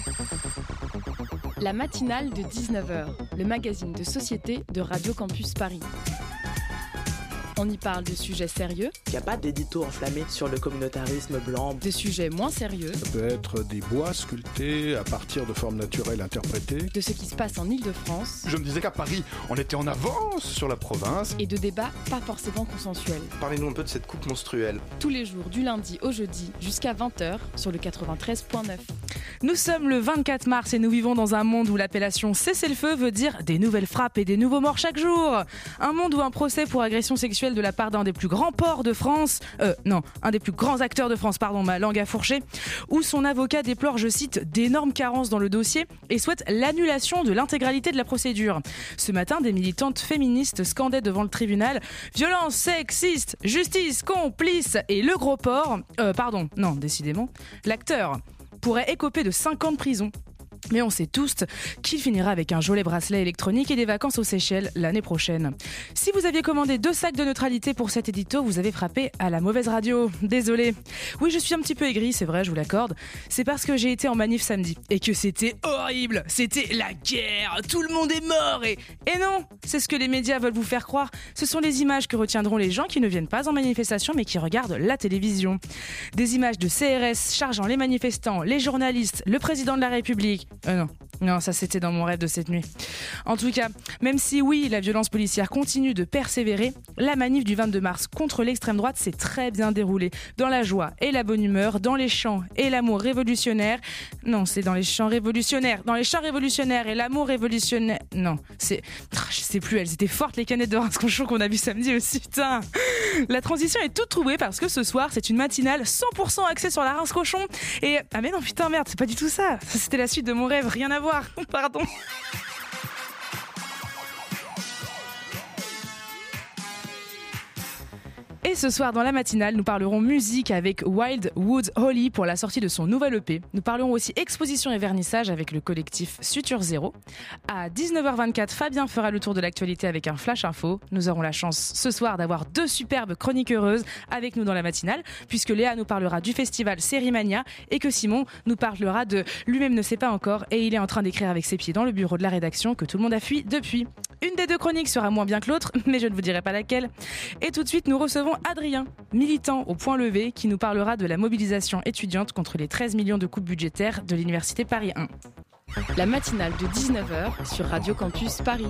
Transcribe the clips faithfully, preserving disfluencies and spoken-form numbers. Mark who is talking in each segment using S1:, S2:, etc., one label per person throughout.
S1: La matinale de dix-neuf heures, le magazine de société de Radio Campus Paris. On y parle de sujets sérieux.
S2: Il n'y a pas d'édito enflammé sur le communautarisme blanc.
S1: De sujets moins sérieux.
S3: Ça peut être des bois sculptés à partir de formes naturelles interprétées.
S1: De ce qui se passe en Île-de-France.
S4: Je me disais qu'à Paris, on était en avance sur la province.
S1: Et de débats pas forcément consensuels.
S5: Parlez-nous un peu de cette coupe menstruelle.
S1: Tous les jours, du lundi au jeudi, jusqu'à vingt heures, sur le quatre-vingt-treize neuf.
S6: Nous sommes le vingt-quatre mars et nous vivons dans un monde où l'appellation cessez-le-feu veut dire des nouvelles frappes et des nouveaux morts chaque jour. Un monde où un procès pour agression sexuelle de la part d'un des plus grands ports de France, euh, non, un des plus grands acteurs de France, pardon, ma langue a fourché, où son avocat déplore, je cite, d'énormes carences dans le dossier et souhaite l'annulation de l'intégralité de la procédure. Ce matin, des militantes féministes scandaient devant le tribunal « Violence sexiste, justice complice » et le gros porc, euh, pardon, non, décidément, l'acteur pourrait écoper de cinq ans de prison. Mais on sait tous qu'il finira avec un joli bracelet électronique et des vacances aux Seychelles l'année prochaine. Si vous aviez commandé deux sacs de neutralité pour cet édito, vous avez frappé à la mauvaise radio. Désolé. Oui, je suis un petit peu aigrie, c'est vrai, je vous l'accorde. C'est parce que j'ai été en manif samedi et que c'était horrible. C'était la guerre. Tout le monde est mort et... Et non, c'est ce que les médias veulent vous faire croire. Ce sont les images que retiendront les gens qui ne viennent pas en manifestation mais qui regardent la télévision. Des images de C R S chargeant les manifestants, les journalistes, le président de la République. Euh non, non, ça c'était dans mon rêve de cette nuit. En tout cas, même si oui, la violence policière continue de persévérer, la manif du vingt-deux mars contre l'extrême droite s'est très bien déroulée. Dans la joie et la bonne humeur, dans les chants et l'amour révolutionnaire. Non, c'est dans les chants révolutionnaires. Dans les chants révolutionnaires et l'amour révolutionnaire. Non, c'est... Je sais plus, elles étaient fortes les canettes de Reims-Conchon qu'on a vu samedi aussi, putain. La transition est toute trouvée parce que ce soir, c'est une matinale cent pour cent axée sur la Reims-Conchon. Et... Ah mais non, putain, merde, c'est pas du tout ça. Ça, c'était la suite de mon rêve, rien à voir. Pardon. Et ce soir, dans la matinale, nous parlerons musique avec Wild Wood Holly pour la sortie de son nouvel E P. Nous parlerons aussi exposition et vernissage avec le collectif Suture Zéro. À dix-neuf heures vingt-quatre, Fabien fera le tour de l'actualité avec un flash info. Nous aurons la chance ce soir d'avoir deux superbes chroniques heureuses avec nous dans la matinale, puisque Léa nous parlera du festival Sérimania et que Simon nous parlera de lui-même ne sait pas encore et il est en train d'écrire avec ses pieds dans le bureau de la rédaction que tout le monde a fui depuis. Une des deux chroniques sera moins bien que l'autre, mais je ne vous dirai pas laquelle. Et tout de suite, nous recevons Adrien, militant au point levé, qui nous parlera de la mobilisation étudiante contre les treize millions de coupes budgétaires de l'Université Paris un.
S1: La matinale de dix-neuf heures sur Radio Campus Paris.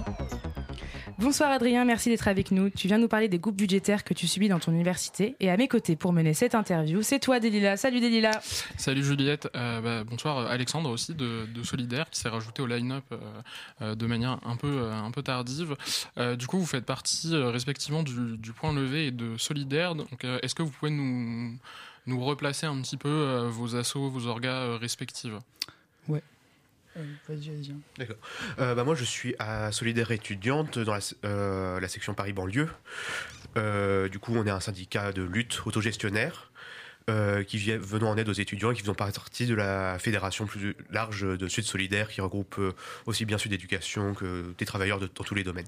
S6: Bonsoir Adrien, merci d'être avec nous. Tu viens nous parler des coupes budgétaires que tu subis dans ton université. Et à mes côtés pour mener cette interview, c'est toi Delilah. Salut Delilah.
S7: Salut Juliette. Euh, bah, bonsoir Alexandre aussi de, de Solidaire qui s'est rajouté au line-up euh, de manière un peu, euh, un peu tardive. Euh, du coup, vous faites partie euh, respectivement du, du Point Levé et de Solidaire. Donc, euh, est-ce que vous pouvez nous, nous replacer un petit peu euh, vos assos, vos orgas euh, respectives ?
S8: Ouais. Euh, vas-y, vas-y.
S5: D'accord. Euh, bah moi, je suis à Solidaire étudiante dans la, euh, la section Paris-Banlieue. Euh, du coup, on est un syndicat de lutte autogestionnaire euh, qui vient, venons en aide aux étudiants et qui faisons partie de la fédération plus large de Sud Solidaire qui regroupe euh, aussi bien Sud Éducation que des travailleurs de, dans tous les domaines.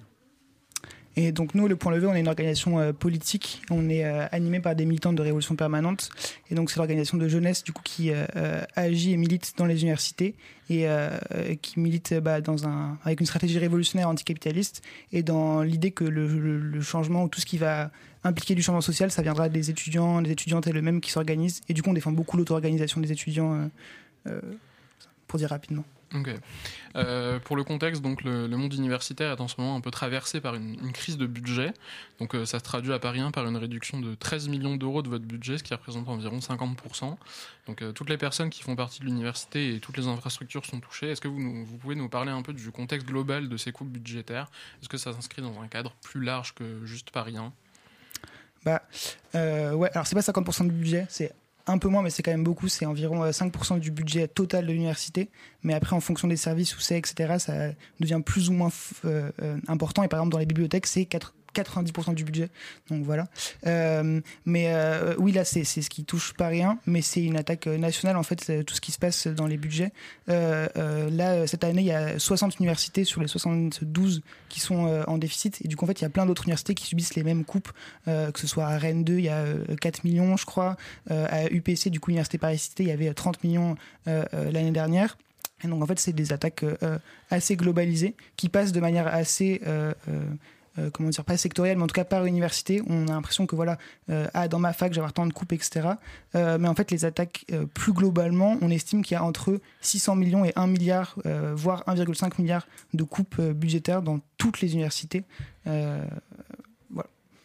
S8: Et donc nous, le Point Levé, on est une organisation euh, politique. On est euh, animé par des militants de Révolution Permanente. Et donc c'est l'organisation de jeunesse du coup qui euh, euh, agit et milite dans les universités et euh, qui milite bah, dans un avec une stratégie révolutionnaire anticapitaliste et dans l'idée que le, le, le changement ou tout ce qui va impliquer du changement social, ça viendra des étudiants, des étudiantes et le même qui s'organisent. Et du coup, on défend beaucoup l'auto-organisation des étudiants, euh, euh, pour dire rapidement.
S7: Ok. Euh, pour le contexte, donc le, le monde universitaire est en ce moment un peu traversé par une, une crise de budget. Donc euh, ça se traduit à Paris un par une réduction de treize millions d'euros de votre budget, ce qui représente environ cinquante pour cent. Donc euh, toutes les personnes qui font partie de l'université et toutes les infrastructures sont touchées. Est-ce que vous, nous, vous pouvez nous parler un peu du contexte global de ces coupes budgétaires ? Est-ce que ça s'inscrit dans un cadre plus large que juste Paris un ?
S8: Bah, euh, ouais, alors c'est pas cinquante pour cent du budget, c'est un peu moins, mais c'est quand même beaucoup. C'est environ cinq pour cent du budget total de l'université. Mais après, en fonction des services où c'est, et cetera, ça devient plus ou moins euh, euh, important. Et par exemple, dans les bibliothèques, c'est quatre-vingt-dix pour cent du budget. Donc voilà. Euh, mais euh, oui, là, c'est, c'est ce qui touche Paris un, mais c'est une attaque nationale, en fait, c'est tout ce qui se passe dans les budgets. Euh, euh, là, cette année, il y a soixante universités sur les soixante-douze qui sont euh, en déficit. Et du coup, en fait, il y a plein d'autres universités qui subissent les mêmes coupes, euh, que ce soit à Rennes deux, il y a euh, quatre millions, je crois. Euh, à U P C, du coup, Université Paris-Cité, il y avait trente millions euh, euh, l'année dernière. Et donc en fait c'est des attaques euh, assez globalisées qui passent de manière assez euh, euh, euh, comment dire, pas sectorielle, mais en tout cas par université. On a l'impression que voilà, euh, ah, dans ma fac, j'ai avoir tant de coupes, et cetera. Euh, mais en fait, les attaques, euh, plus globalement, on estime qu'il y a entre six cents millions et un milliard, euh, voire un virgule cinq milliard de coupes euh, budgétaires dans toutes les universités. Euh, voilà.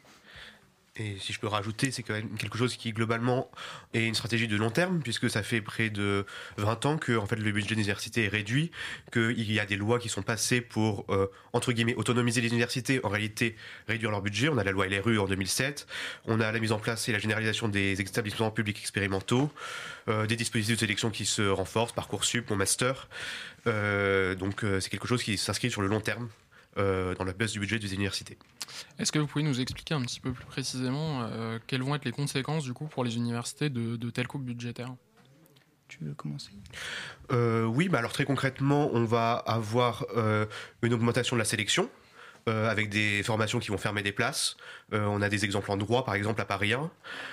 S5: Et si je peux rajouter, c'est quand même quelque chose qui globalement est une stratégie de long terme, puisque ça fait près de vingt ans que en fait, le budget des universités est réduit, qu'il y a des lois qui sont passées pour, euh, entre guillemets, autonomiser les universités, en réalité réduire leur budget. On a la loi L R U en deux mille sept, on a la mise en place et la généralisation des établissements publics expérimentaux, euh, des dispositifs de sélection qui se renforcent, Parcoursup, mon master. Euh, donc euh, c'est quelque chose qui s'inscrit sur le long terme. Euh, dans la baisse du budget des universités.
S7: Est-ce que vous pouvez nous expliquer un petit peu plus précisément euh, quelles vont être les conséquences du coup pour les universités de, de telles coupes budgétaires ?
S8: Tu veux commencer ?
S5: euh, Oui, bah alors très concrètement, on va avoir euh, une augmentation de la sélection euh, avec des formations qui vont fermer des places. Euh, on a des exemples en droit, par exemple à Paris un.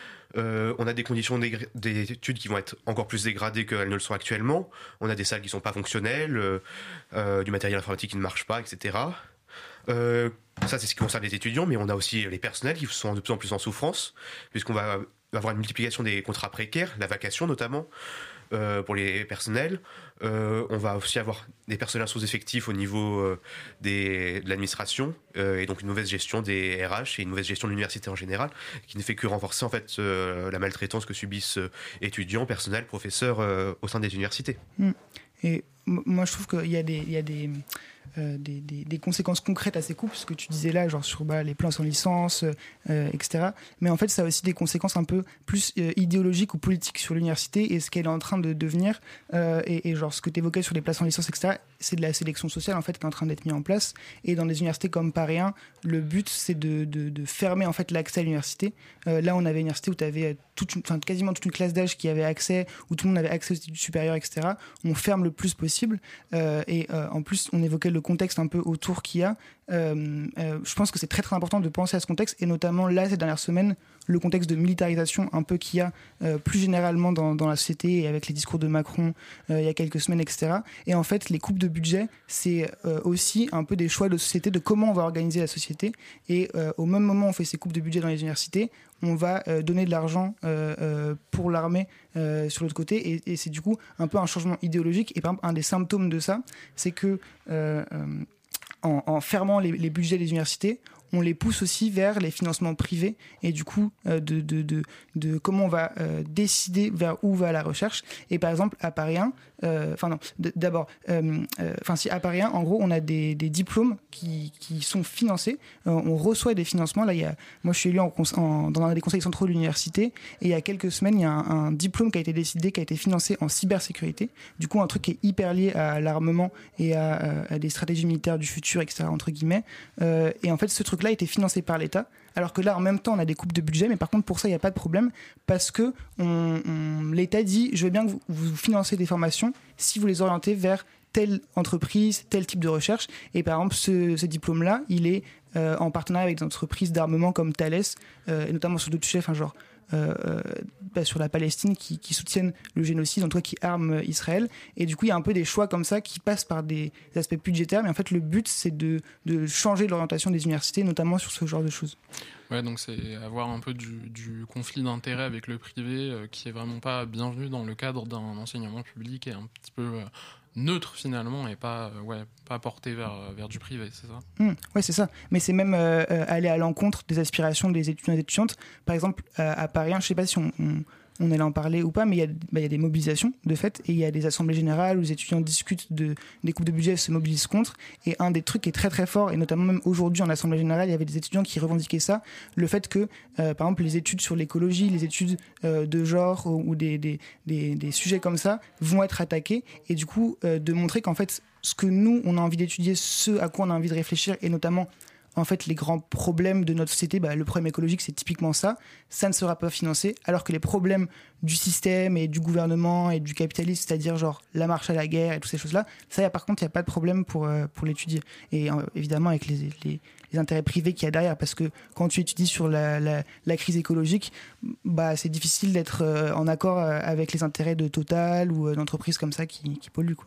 S5: Euh, on a des conditions d'études qui vont être encore plus dégradées qu'elles ne le sont actuellement. On a des salles qui ne sont pas fonctionnelles, euh, euh, du matériel informatique qui ne marche pas, et cetera. Euh, ça, c'est ce qui concerne les étudiants, mais on a aussi les personnels qui sont de plus en plus en souffrance, puisqu'on va avoir une multiplication des contrats précaires, la vacation notamment, euh, pour les personnels. Euh, on va aussi avoir des personnels sous-effectifs au niveau euh, des, de l'administration, euh, et donc une mauvaise gestion des R H et une mauvaise gestion de l'université en général, qui ne fait que renforcer en fait euh, la maltraitance que subissent euh, étudiants, personnels, professeurs euh, au sein des universités.
S8: Mmh. Et moi, je trouve qu'il y a des, il y a des, euh, des, des, des conséquences concrètes à ces coupes, ce que tu disais là, genre sur bah, les plans sans licence, euh, et cetera. Mais en fait, ça a aussi des conséquences un peu plus euh, idéologiques ou politiques sur l'université et ce qu'elle est en train de devenir. Euh, et, et genre ce que tu évoquais sur les places sans licence, et cetera, c'est de la sélection sociale en fait qui est en train d'être mise en place. Et dans des universités comme Paris un, le but c'est de, de, de fermer en fait l'accès à l'université. Euh, là, on avait une université où tu avais toute une, enfin, quasiment toute une classe d'âge qui avait accès, où tout le monde avait accès aux études supérieures, et cetera. On ferme le plus possible. Euh, et euh, en plus, on évoquait le contexte un peu autour qu'il y a. Euh, euh, je pense que c'est très très important de penser à ce contexte, et notamment là, ces dernières semaines, le contexte de militarisation un peu qu'il y a euh, plus généralement dans, dans la société, et avec les discours de Macron euh, il y a quelques semaines, et cetera. Et en fait, les coupes de budget, c'est euh, aussi un peu des choix de société, de comment on va organiser la société. Et euh, au même moment où on fait ces coupes de budget dans les universités, on va euh, donner de l'argent euh, euh, pour l'armée euh, sur l'autre côté, et, et c'est du coup un peu un changement idéologique. Et par exemple, un des symptômes de ça, c'est que euh, euh, en, en fermant les, les budgets des universités, on les pousse aussi vers les financements privés, et du coup euh, de, de, de, de comment on va euh, décider vers où va la recherche. Et par exemple à Paris un, enfin euh, non, d- d'abord, enfin euh, euh, si à Paris un, en gros on a des, des diplômes qui, qui sont financés, euh, on reçoit des financements. Là, il y a, moi je suis élu en, en, dans un des conseils centraux de l'université, et il y a quelques semaines il y a un, un diplôme qui a été décidé, qui a été financé en cybersécurité. Du coup un truc qui est hyper lié à l'armement et à, à des stratégies militaires du futur, et cetera entre guillemets. Euh, et en fait ce truc là a été financé par l'État, alors que là en même temps on a des coupes de budget, mais par contre pour ça il n'y a pas de problème, parce que on, on, l'État dit je veux bien que vous, vous financez des formations si vous les orientez vers telle entreprise, tel type de recherche. Et par exemple ce, ce diplôme là il est euh, en partenariat avec des entreprises d'armement comme Thales, euh, et notamment sur d'autres sujets, enfin genre Euh, euh, bah, sur la Palestine, qui, qui soutiennent le génocide, en tout cas qui arment Israël. Et du coup il y a un peu des choix comme ça qui passent par des, des aspects budgétaires, mais en fait le but c'est de, de changer l'orientation des universités, notamment sur ce genre de choses.
S7: Ouais, donc c'est avoir un peu du, du conflit d'intérêts avec le privé euh, qui est vraiment pas bienvenu dans le cadre d'un enseignement public, et un petit peu euh, neutre finalement, et pas euh, ouais pas porté vers vers du privé, c'est ça.
S8: Mmh, ouais, c'est ça. Mais c'est même euh, aller à l'encontre des aspirations des étudiants et des étudiantes. Par exemple à, à Paris un, je sais pas si on, on on allait en parler ou pas, mais il y a, bah, il y a des mobilisations de fait, et il y a des assemblées générales où les étudiants discutent de, des coupes de budget, se mobilisent contre. Et un des trucs qui est très très fort, et notamment même aujourd'hui en assemblée générale, il y avait des étudiants qui revendiquaient ça, le fait que euh, par exemple les études sur l'écologie, les études euh, de genre, ou, ou des, des, des, des sujets comme ça vont être attaqués, et du coup euh, de montrer qu'en fait ce que nous on a envie d'étudier, ce à quoi on a envie de réfléchir, et notamment en fait les grands problèmes de notre société, bah, le problème écologique c'est typiquement ça, ça ne sera pas financé, alors que les problèmes du système et du gouvernement et du capitalisme, c'est-à-dire genre la marche à la guerre et toutes ces choses-là, ça y a, par contre il n'y a pas de problème pour, euh, pour l'étudier. Et euh, évidemment avec les, les, les intérêts privés qu'il y a derrière, parce que quand tu étudies sur la, la, la crise écologique, bah, c'est difficile d'être euh, en accord avec les intérêts de Total ou euh, d'entreprises comme ça qui, qui polluent, quoi.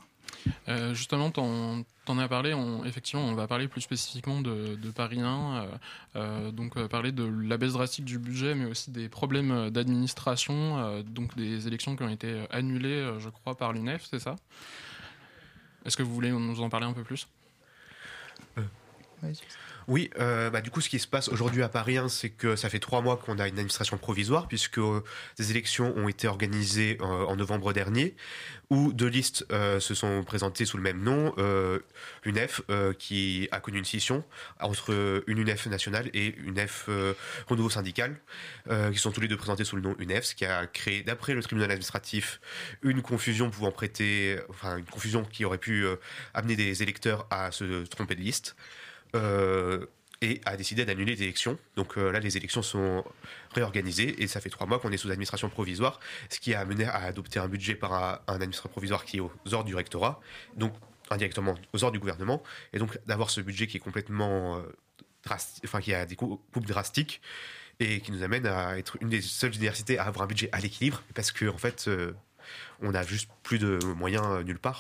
S7: Euh, justement, t'en, t'en as parlé, on, effectivement, on va parler plus spécifiquement de, de Paris un, euh, euh, donc euh, parler de la baisse drastique du budget, mais aussi des problèmes d'administration, euh, donc des élections qui ont été annulées, euh, je crois, par l'U N E F, c'est ça ? Est-ce que vous voulez nous en parler un peu plus ?
S5: euh. Oui, euh, bah, du coup, ce qui se passe aujourd'hui à Paris un, c'est que ça fait trois mois qu'on a une administration provisoire, puisque euh, des élections ont été organisées euh, en novembre dernier, où deux listes euh, se sont présentées sous le même nom, euh, l'U N E F, euh, qui a connu une scission entre une U N E F nationale et une U N E F euh, renouveau syndical, euh, qui sont tous les deux présentés sous le nom U N E F, ce qui a créé, d'après le tribunal administratif, une confusion pouvant prêter, enfin une confusion qui aurait pu euh, amener des électeurs à se tromper de liste. Euh, et a décidé d'annuler les élections. Donc euh, là, les élections sont réorganisées et ça fait trois mois qu'on est sous administration provisoire, ce qui a amené à adopter un budget par un, un administration provisoire qui est aux ordres du rectorat, donc indirectement aux ordres du gouvernement, et donc d'avoir ce budget qui est complètement euh, drastique, enfin qui a des coupes drastiques et qui nous amène à être une des seules universités à avoir un budget à l'équilibre, parce que en fait, euh, on a juste plus de moyens euh, nulle part.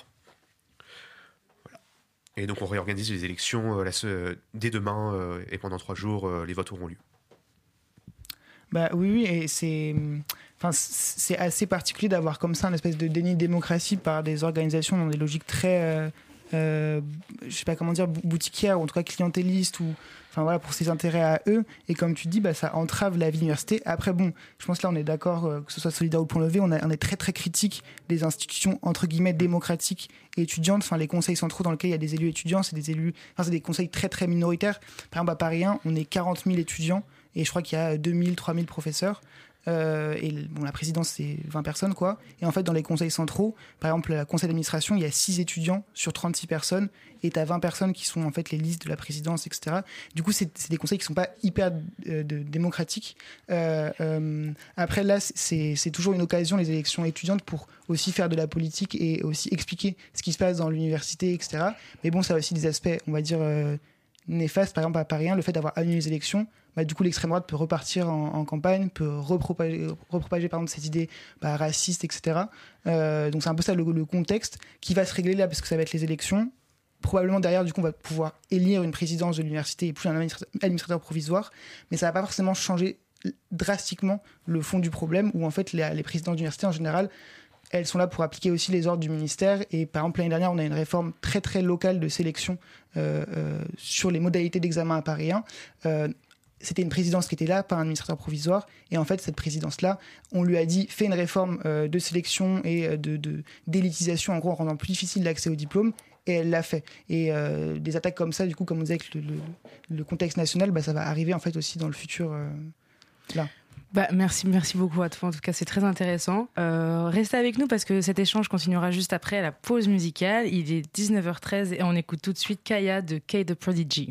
S5: Et donc on réorganise les élections euh, là, ce, dès demain euh, et pendant trois jours, euh, les votes auront lieu.
S8: Bah oui, oui, et c'est, enfin, c'est assez particulier d'avoir comme ça une espèce de déni de démocratie par des organisations dans des logiques très, euh, euh, je sais pas comment dire, boutiquières ou en tout cas clientélistes ou, enfin voilà, pour ses intérêts à eux. Et comme tu dis, bah ça entrave la vie de l'université. Après bon, je pense que là on est d'accord, euh, que ce soit Solidaire ou Point Levé, on, a, on est très très critique des institutions entre guillemets démocratiques et étudiantes. Enfin les conseils centraux dans lesquels il y a des élus étudiants, c'est des élus, enfin c'est des conseils très très minoritaires. Par exemple à Paris un, on est quarante mille étudiants et je crois qu'il y a deux mille, trois mille professeurs. Euh, et bon, la présidence c'est vingt personnes quoi. Et en fait dans les conseils centraux, par exemple le conseil d'administration, il y a six étudiants sur trente-six personnes et t'as vingt personnes qui sont en fait les listes de la présidence, et cetera. Du coup c'est, c'est des conseils qui sont pas hyper euh, de, démocratiques. Euh, euh, après là c'est, c'est toujours une occasion les élections étudiantes pour aussi faire de la politique et aussi expliquer ce qui se passe dans l'université, et cetera. Mais bon ça a aussi des aspects on va dire euh, néfastes. Par exemple à Paris un, le fait d'avoir annulé les élections, bah, du coup l'extrême droite peut repartir en, en campagne, peut repropager, repropager par exemple cette idée bah, raciste, et cetera. Euh, donc c'est un peu ça le, le contexte qui va se régler là parce que ça va être les élections. Probablement derrière du coup on va pouvoir élire une présidence de l'université et plus un administrateur provisoire, mais ça va pas forcément changer drastiquement le fond du problème où en fait les, les présidents d'université en général elles sont là pour appliquer aussi les ordres du ministère. Et par exemple l'année dernière on a une réforme très très locale de sélection euh, euh, sur les modalités d'examen à Paris un. Euh, C'était une présidence qui était là, pas un administrateur provisoire. Et en fait, cette présidence-là, on lui a dit, fais une réforme euh, de sélection et de, de, d'élitisation, en gros, en rendant plus difficile l'accès au diplôme. Et elle l'a fait. Et euh, des attaques comme ça, du coup, comme on disait avec le, le, le contexte national, bah, ça va arriver en fait aussi dans le futur. Euh, là.
S6: Bah, merci, merci beaucoup à toi. En tout cas, c'est très intéressant. Euh, restez avec nous parce que cet échange continuera juste après à la pause musicale. Il est dix-neuf heures treize et on écoute tout de suite Kaya de K the Prodigy.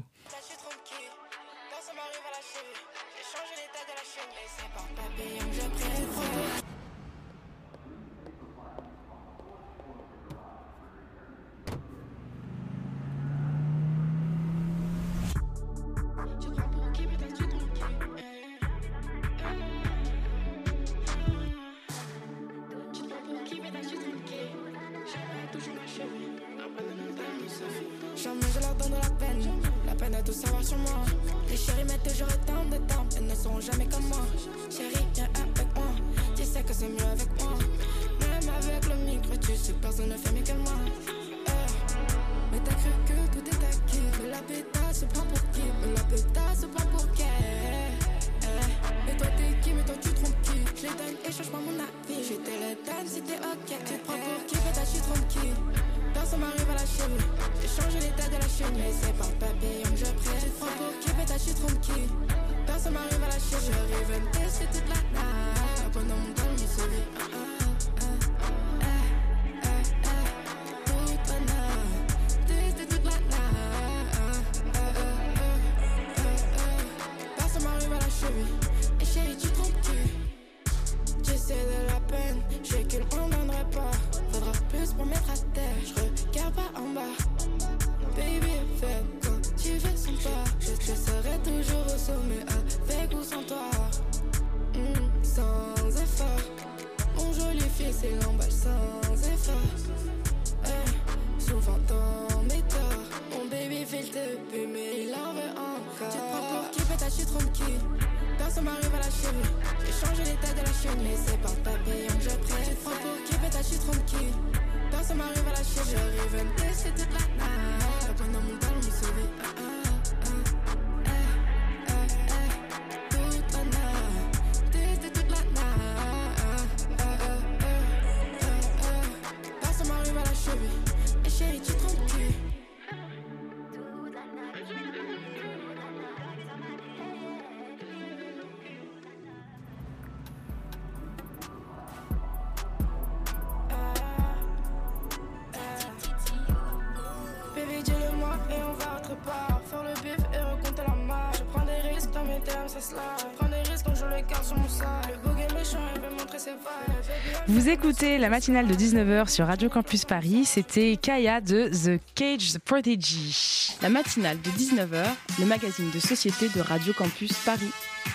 S9: Pour mettre à terre, je regarde pas en bas. Baby, fais quoi? Personne m'arrive à la cheville. J'ai changé l'état de la chaîne, mais c'est pas pas payant que je préfère. Pour qui peut-être je suis tranquille. Personne m'arrive à la cheville. J'arrive à me tester toute la night. La peine dans mon talon, me sauver. Ah, ah, ah, eh, eh, eh. Toute la night. Tester toute la night. Ah, ah, ah, ah, ah. Personne m'arrive à la cheville. Et chérie, tu tranquille. Et on va autre part, faire le bif et recompter la marge. Je prends des risques dans mes termes, ça slide. Je prends des risques quand je le garde sur mon side. Le bug est méchant, il veut montrer ses vibes.
S6: Vous écoutez la matinale de dix-neuf heures sur Radio Campus Paris. C'était Kaya de The Cage Prodigy.
S1: La matinale de dix-neuf heures, le magazine de société de Radio Campus Paris.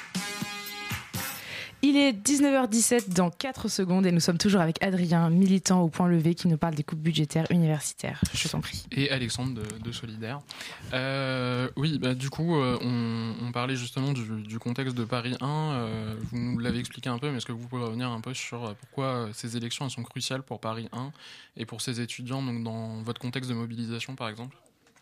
S6: Il est dix-neuf heures dix-sept dans quatre secondes et nous sommes toujours avec Adrien, militant au Point Levé, qui nous parle des coupes budgétaires universitaires. Je t'en prie.
S7: Et Alexandre de, de Solidaire. Euh, oui, bah, du coup, euh, on, on parlait justement du, du contexte de Paris un. Euh, vous nous l'avez expliqué un peu, mais est-ce que vous pouvez revenir un peu sur pourquoi ces élections elles sont cruciales pour Paris un et pour ces étudiants, donc dans votre contexte de mobilisation, par exemple ?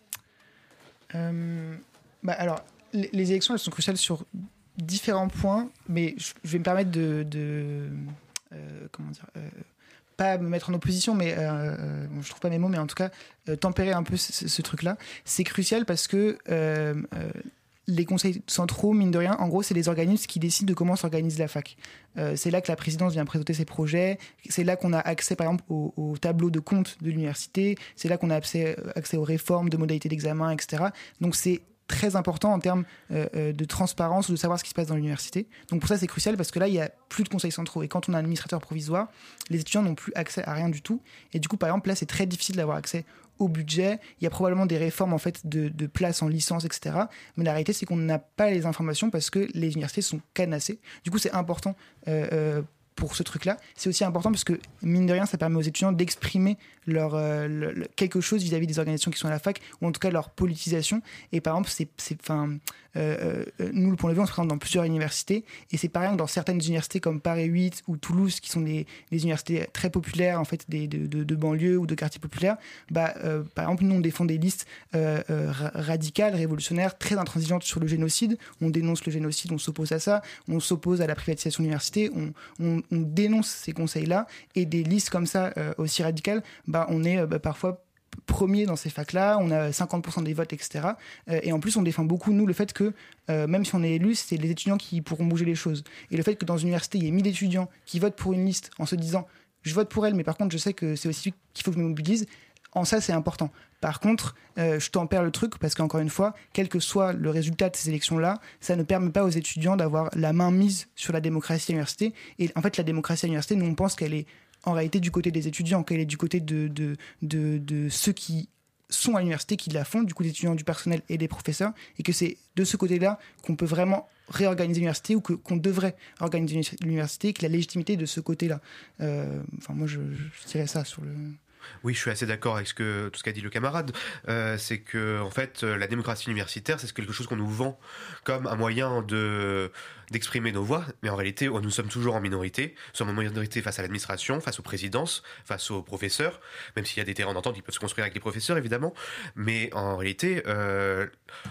S8: euh, bah Alors, les, les élections, elles sont cruciales sur différents points, mais je vais me permettre de, de euh, comment dire, euh, pas me mettre en opposition, mais euh, bon, je trouve pas mes mots, mais en tout cas euh, tempérer un peu ce, ce truc-là. C'est crucial parce que euh, euh, les conseils centraux, mine de rien, en gros, c'est les organismes qui décident de comment s'organise la fac. Euh, c'est là que la présidence vient présenter ses projets. C'est là qu'on a accès, par exemple, au, au tableau de compte de l'université. C'est là qu'on a accès, accès aux réformes de modalités d'examen, et cetera. Donc c'est très important en termes euh, de transparence ou de savoir ce qui se passe dans l'université. Donc pour ça, c'est crucial parce que là, il n'y a plus de conseils centraux. Et quand on a un administrateur provisoire, les étudiants n'ont plus accès à rien du tout. Et du coup, par exemple, là, c'est très difficile d'avoir accès au budget. Il y a probablement des réformes en fait, de, de places en licence, et cetera. Mais la réalité, c'est qu'on n'a pas les informations parce que les universités sont cadenassées. Du coup, c'est important euh, euh, pour ce truc-là. C'est aussi important parce que, mine de rien, ça permet aux étudiants d'exprimer leur, euh, le, le, quelque chose vis-à-vis des organisations qui sont à la fac, ou en tout cas leur politisation. Et par exemple, c'est, c'est, fin, euh, euh, nous, le Point Levé, on se présente dans plusieurs universités, et c'est pareil que dans certaines universités comme Paris huit ou Toulouse, qui sont des, des universités très populaires, en fait, des, de, de, de banlieues ou de quartiers populaires, bah, euh, par exemple, nous, on défend des listes euh, euh, radicales, révolutionnaires, très intransigeantes sur le génocide. On dénonce le génocide, on s'oppose à ça, on s'oppose à la privatisation de l'université, on, on, on dénonce ces conseils-là, et des listes comme ça, euh, aussi radicales, bah, on est euh, bah, parfois premier dans ces facs-là, on a cinquante pour cent des votes, et cetera. Euh, et en plus, on défend beaucoup, nous, le fait que, euh, même si on est élu, c'est les étudiants qui pourront bouger les choses. Et le fait que dans une université, il y ait mille étudiants qui votent pour une liste en se disant « je vote pour elle, mais par contre, je sais que c'est aussi qu'il faut que je me mobilise », en ça, c'est important. Par contre, euh, je tempère le truc parce qu'encore une fois, quel que soit le résultat de ces élections-là, ça ne permet pas aux étudiants d'avoir la main mise sur la démocratie à l'université. Et en fait, la démocratie à l'université, nous, on pense qu'elle est en réalité du côté des étudiants, qu'elle est du côté de, de, de, de ceux qui sont à l'université, qui la font, du coup des étudiants, du personnel et des professeurs, et que c'est de ce côté-là qu'on peut vraiment réorganiser l'université, ou que, qu'on devrait organiser l'université, que la légitimité est de ce côté-là. Euh, enfin, moi, je, je dirais ça sur le...
S5: Oui, je suis assez d'accord avec ce que, tout ce qu'a dit le camarade. Euh, c'est que, en fait, la démocratie universitaire, c'est quelque chose qu'on nous vend comme un moyen de, d'exprimer nos voix, mais en réalité, nous sommes toujours en minorité. Nous sommes en minorité face à l'administration, face aux présidences, face aux professeurs, même s'il y a des terrains d'entente qui peuvent se construire avec les professeurs, évidemment. Mais en réalité, euh,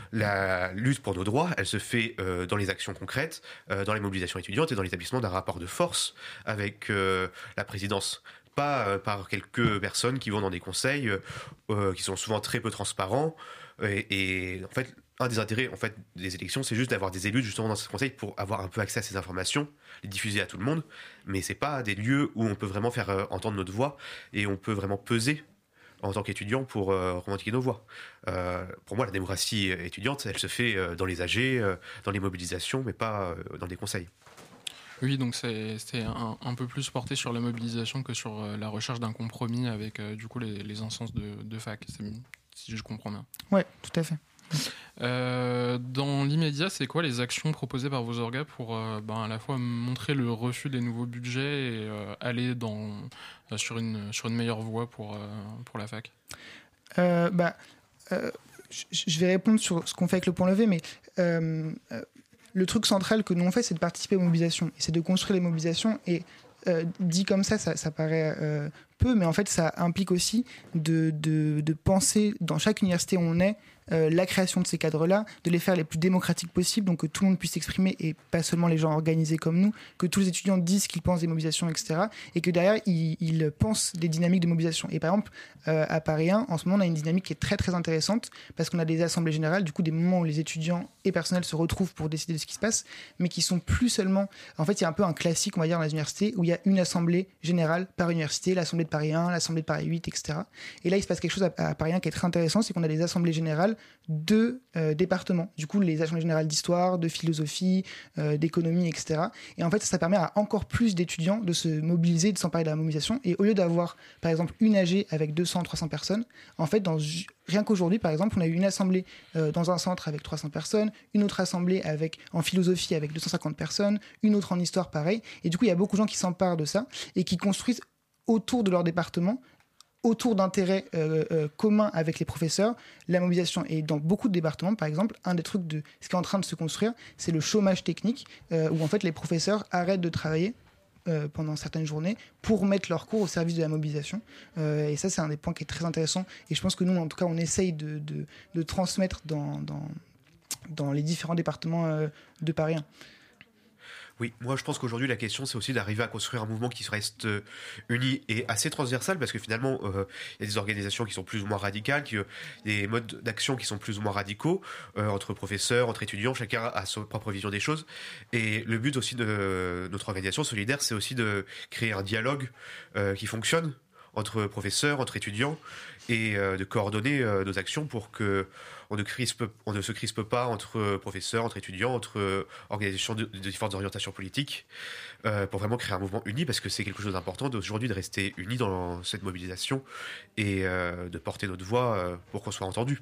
S5: la lutte pour nos droits, elle se fait euh, dans les actions concrètes, euh, dans les mobilisations étudiantes et dans l'établissement d'un rapport de force avec euh, la présidence. Pas euh, par quelques personnes qui vont dans des conseils euh, qui sont souvent très peu transparents. Et, et en fait, un des intérêts en fait, des élections, c'est juste d'avoir des élus justement dans ces conseils pour avoir un peu accès à ces informations, les diffuser à tout le monde. Mais c'est pas des lieux où on peut vraiment faire euh, entendre notre voix et on peut vraiment peser en tant qu'étudiant pour euh, revendiquer nos voix. Euh, pour moi, la démocratie étudiante, elle se fait euh, dans les A G, euh, dans les mobilisations, mais pas euh, dans des conseils.
S7: Oui, donc c'est, c'est un, un peu plus porté sur la mobilisation que sur euh, la recherche d'un compromis avec euh, du coup les, les instances de, de fac, c'est, si je comprends bien.
S8: Oui, tout à fait.
S7: Euh, dans l'immédiat, c'est quoi les actions proposées par vos orgas pour euh, ben, à la fois montrer le refus des nouveaux budgets et euh, aller dans, euh, sur, une, sur une meilleure voie pour, euh, pour la fac
S8: euh, bah, euh, Je vais répondre sur ce qu'on fait avec le Point Levé, mais euh, euh, le truc central que nous on fait, c'est de participer aux mobilisations, et c'est de construire les mobilisations. Et euh, dit comme ça, ça, ça paraît euh, peu, mais en fait, ça implique aussi de, de, de penser dans chaque université où on est, Euh, la création de ces cadres-là, de les faire les plus démocratiques possibles, donc que tout le monde puisse s'exprimer et pas seulement les gens organisés comme nous, que tous les étudiants disent ce qu'ils pensent des mobilisations, et cetera. Et que derrière, ils, ils pensent des dynamiques de mobilisation. Et par exemple, euh, à Paris un, en ce moment, on a une dynamique qui est très très intéressante parce qu'on a des assemblées générales, du coup des moments où les étudiants et personnels se retrouvent pour décider de ce qui se passe, mais qui sont plus seulement... En fait, il y a un peu un classique, on va dire, dans les universités, où il y a une assemblée générale par université, l'assemblée de Paris un, l'assemblée de Paris huit, et cetera. Et là, il se passe quelque chose à, à Paris un qui est très intéressant, c'est qu'on a des assemblées générales de euh, départements. Du coup, les assemblées générales d'histoire, de philosophie, euh, d'économie, et cetera. Et en fait, ça, ça permet à encore plus d'étudiants de se mobiliser, de s'emparer de la mobilisation. Et au lieu d'avoir, par exemple, une A G avec deux cents, trois cents personnes, en fait, dans, rien qu'aujourd'hui, par exemple, on a eu une assemblée euh, dans un centre avec trois cents personnes, une autre assemblée avec, en philosophie avec deux cent cinquante personnes, une autre en histoire, pareil. Et du coup, il y a beaucoup de gens qui s'emparent de ça et qui construisent autour de leur département, autour d'intérêts euh, euh, communs avec les professeurs, la mobilisation. Et dans beaucoup de départements, par exemple, un des trucs de ce qui est en train de se construire, c'est le chômage technique, euh, où en fait les professeurs arrêtent de travailler euh, pendant certaines journées pour mettre leurs cours au service de la mobilisation. Euh, et ça, c'est un des points qui est très intéressant. Et je pense que nous, en tout cas, on essaye de, de, de transmettre dans, dans, dans les différents départements euh, de Paris un.
S5: Oui, moi je pense qu'aujourd'hui la question c'est aussi d'arriver à construire un mouvement qui reste euh, uni et assez transversal, parce que finalement il euh, y a des organisations qui sont plus ou moins radicales, qui, euh, des modes d'action qui sont plus ou moins radicaux, euh, entre professeurs, entre étudiants, chacun a sa propre vision des choses. Et le but aussi de notre organisation Solidaire, c'est aussi de créer un dialogue euh, qui fonctionne entre professeurs, entre étudiants, et euh, de coordonner euh, nos actions pour que on ne, crispe, on ne se crispe pas entre professeurs, entre étudiants, entre euh, organisations de, de différentes orientations politiques, euh, pour vraiment créer un mouvement uni, parce que c'est quelque chose d'important aujourd'hui de rester unis dans cette mobilisation et euh, de porter notre voix euh, pour qu'on soit entendu.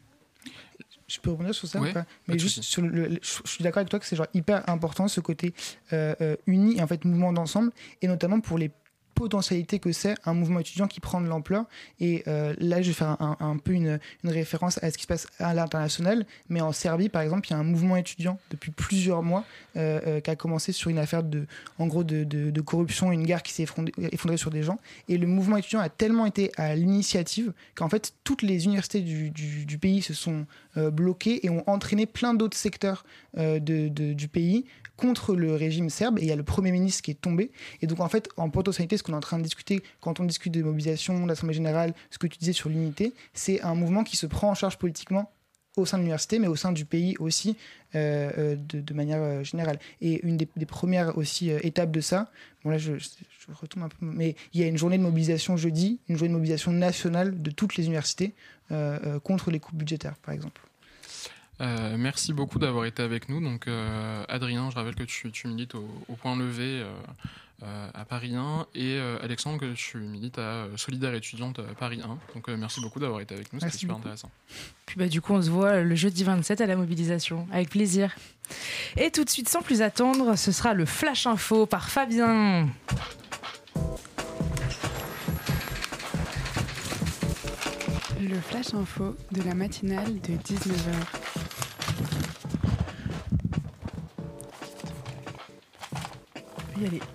S8: Je peux rebondir sur ça
S7: oui,
S8: ou pas Mais juste sur le, le, je suis d'accord avec toi que c'est genre hyper important ce côté euh, euh, uni et en fait mouvement d'ensemble, et notamment pour les potentialité que c'est un mouvement étudiant qui prend de l'ampleur. Et euh, là, je vais faire un, un, un peu une, une référence à ce qui se passe à l'international. Mais en Serbie, par exemple, il y a un mouvement étudiant depuis plusieurs mois euh, euh, qui a commencé sur une affaire de, en gros, de, de, de corruption, une guerre qui s'est effondrée, effondrée sur des gens. Et le mouvement étudiant a tellement été à l'initiative qu'en fait, toutes les universités du, du, du pays se sont euh, bloquées et ont entraîné plein d'autres secteurs euh, de, de, du pays contre le régime serbe, et il y a le Premier ministre qui est tombé. Et donc en fait, en potentialité, ce qu'on est en train de discuter quand on discute de mobilisation, d'Assemblée générale, ce que tu disais sur l'unité, c'est un mouvement qui se prend en charge politiquement au sein de l'université, mais au sein du pays aussi, euh, de, de manière euh, générale. Et une des, des premières aussi euh, étapes de ça, bon là je, je, je retombe un peu, mais il y a une journée de mobilisation jeudi, une journée de mobilisation nationale de toutes les universités euh, euh, contre les coupes budgétaires, par exemple.
S7: Euh, merci beaucoup d'avoir été avec nous. Donc, euh, Adrien, je rappelle que tu, tu milites au, au Point Levé euh, euh, à Paris un, et euh, Alexandre, que tu milites à Solidaire étudiante à Paris un. Donc, euh, merci beaucoup d'avoir été avec nous, c'était super beaucoup. Intéressant.
S6: Puis bah, du coup, on se voit le jeudi vingt-sept à la mobilisation, avec plaisir. Et tout de suite, sans plus attendre, ce sera le Flash Info par Fabien.
S10: Le Flash Info de la matinale de dix-neuf heures.
S6: Y aller.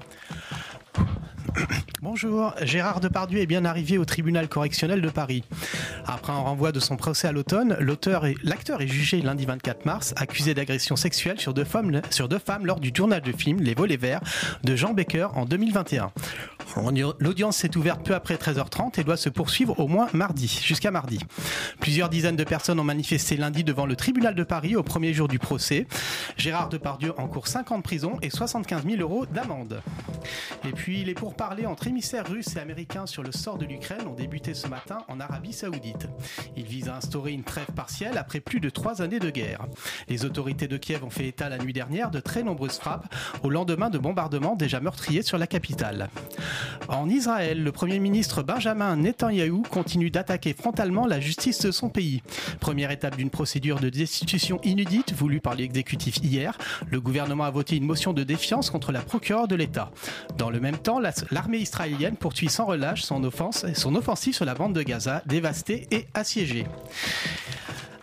S11: Bonjour, Gérard Depardieu est bien arrivé au tribunal correctionnel de Paris. Après un renvoi de son procès à l'automne, l'auteur est, l'acteur est jugé lundi vingt-quatre mars, accusé d'agression sexuelle sur deux femmes, sur deux femmes lors du tournage du film Les Volets Verts de Jean Becker en deux mille vingt et un. L'audience s'est ouverte peu après treize heures trente et doit se poursuivre au moins mardi, jusqu'à mardi. Plusieurs dizaines de personnes ont manifesté lundi devant le tribunal de Paris au premier jour du procès. Gérard Depardieu encourt cinq ans de prison et soixante-quinze mille euros d'amende. Et puis les pourparlers entre émissaires russes et américains sur le sort de l'Ukraine ont débuté ce matin en Arabie Saoudite. Ils visent à instaurer une trêve partielle après plus de trois années de guerre. Les autorités de Kiev ont fait état la nuit dernière de très nombreuses frappes au lendemain de bombardements déjà meurtriers sur la capitale. En Israël, le Premier ministre Benjamin Netanyahou continue d'attaquer frontalement la justice de son pays. Première étape d'une procédure de destitution inédite voulue par l'exécutif hier, le gouvernement a voté une motion de défiance contre la procureure de l'État. Dans le même temps, la, l'armée israélienne poursuit sans relâche son, offense, son offensive sur la bande de Gaza, dévastée et assiégée.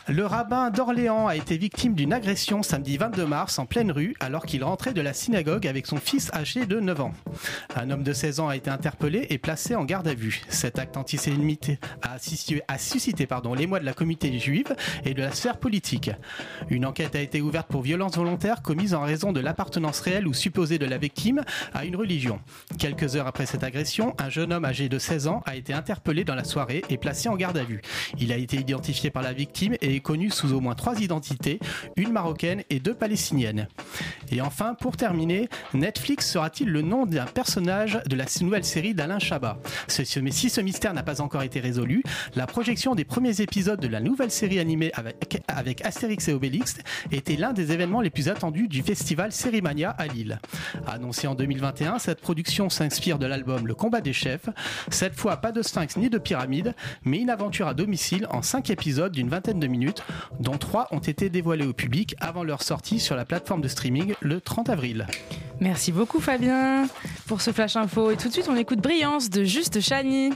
S11: Le rabbin d'Orléans a été victime d'une agression samedi vingt-deux mars en pleine rue alors qu'il rentrait de la synagogue avec son fils âgé de neuf ans. Un homme de seize ans a été interpellé et placé en garde à vue. Cet acte antisémite a, a suscité pardon, l'émoi de la communauté juive et de la sphère politique. Une enquête a été ouverte pour violence volontaire commise en raison de l'appartenance réelle ou supposée de la victime à une religion. Quelques heures après cette agression, un jeune homme âgé de seize ans a été interpellé dans la soirée et placé en garde à vue. Il a été identifié par la victime et est connu sous au moins trois identités, une marocaine et deux palestiniennes. Et enfin, pour terminer, Netflix sera-t-il le nom d'un personnage de la nouvelle série d'Alain Chabat ? Mais si ce mystère n'a pas encore été résolu, la projection des premiers épisodes de la nouvelle série animée avec, avec Astérix et Obélix était l'un des événements les plus attendus du festival Sérimania à Lille. Annoncé en deux mille vingt et un, cette production s'inspire de l'album Le Combat des Chefs. Cette fois, pas de sphinx ni de pyramide, mais une aventure à domicile en cinq épisodes d'une vingtaine de minutes, dont trois ont été dévoilés au public avant leur sortie sur la plateforme de streaming le trente avril.
S6: Merci beaucoup Fabien pour ce flash info. Et tout de suite, on écoute Brillance de Juste Chani.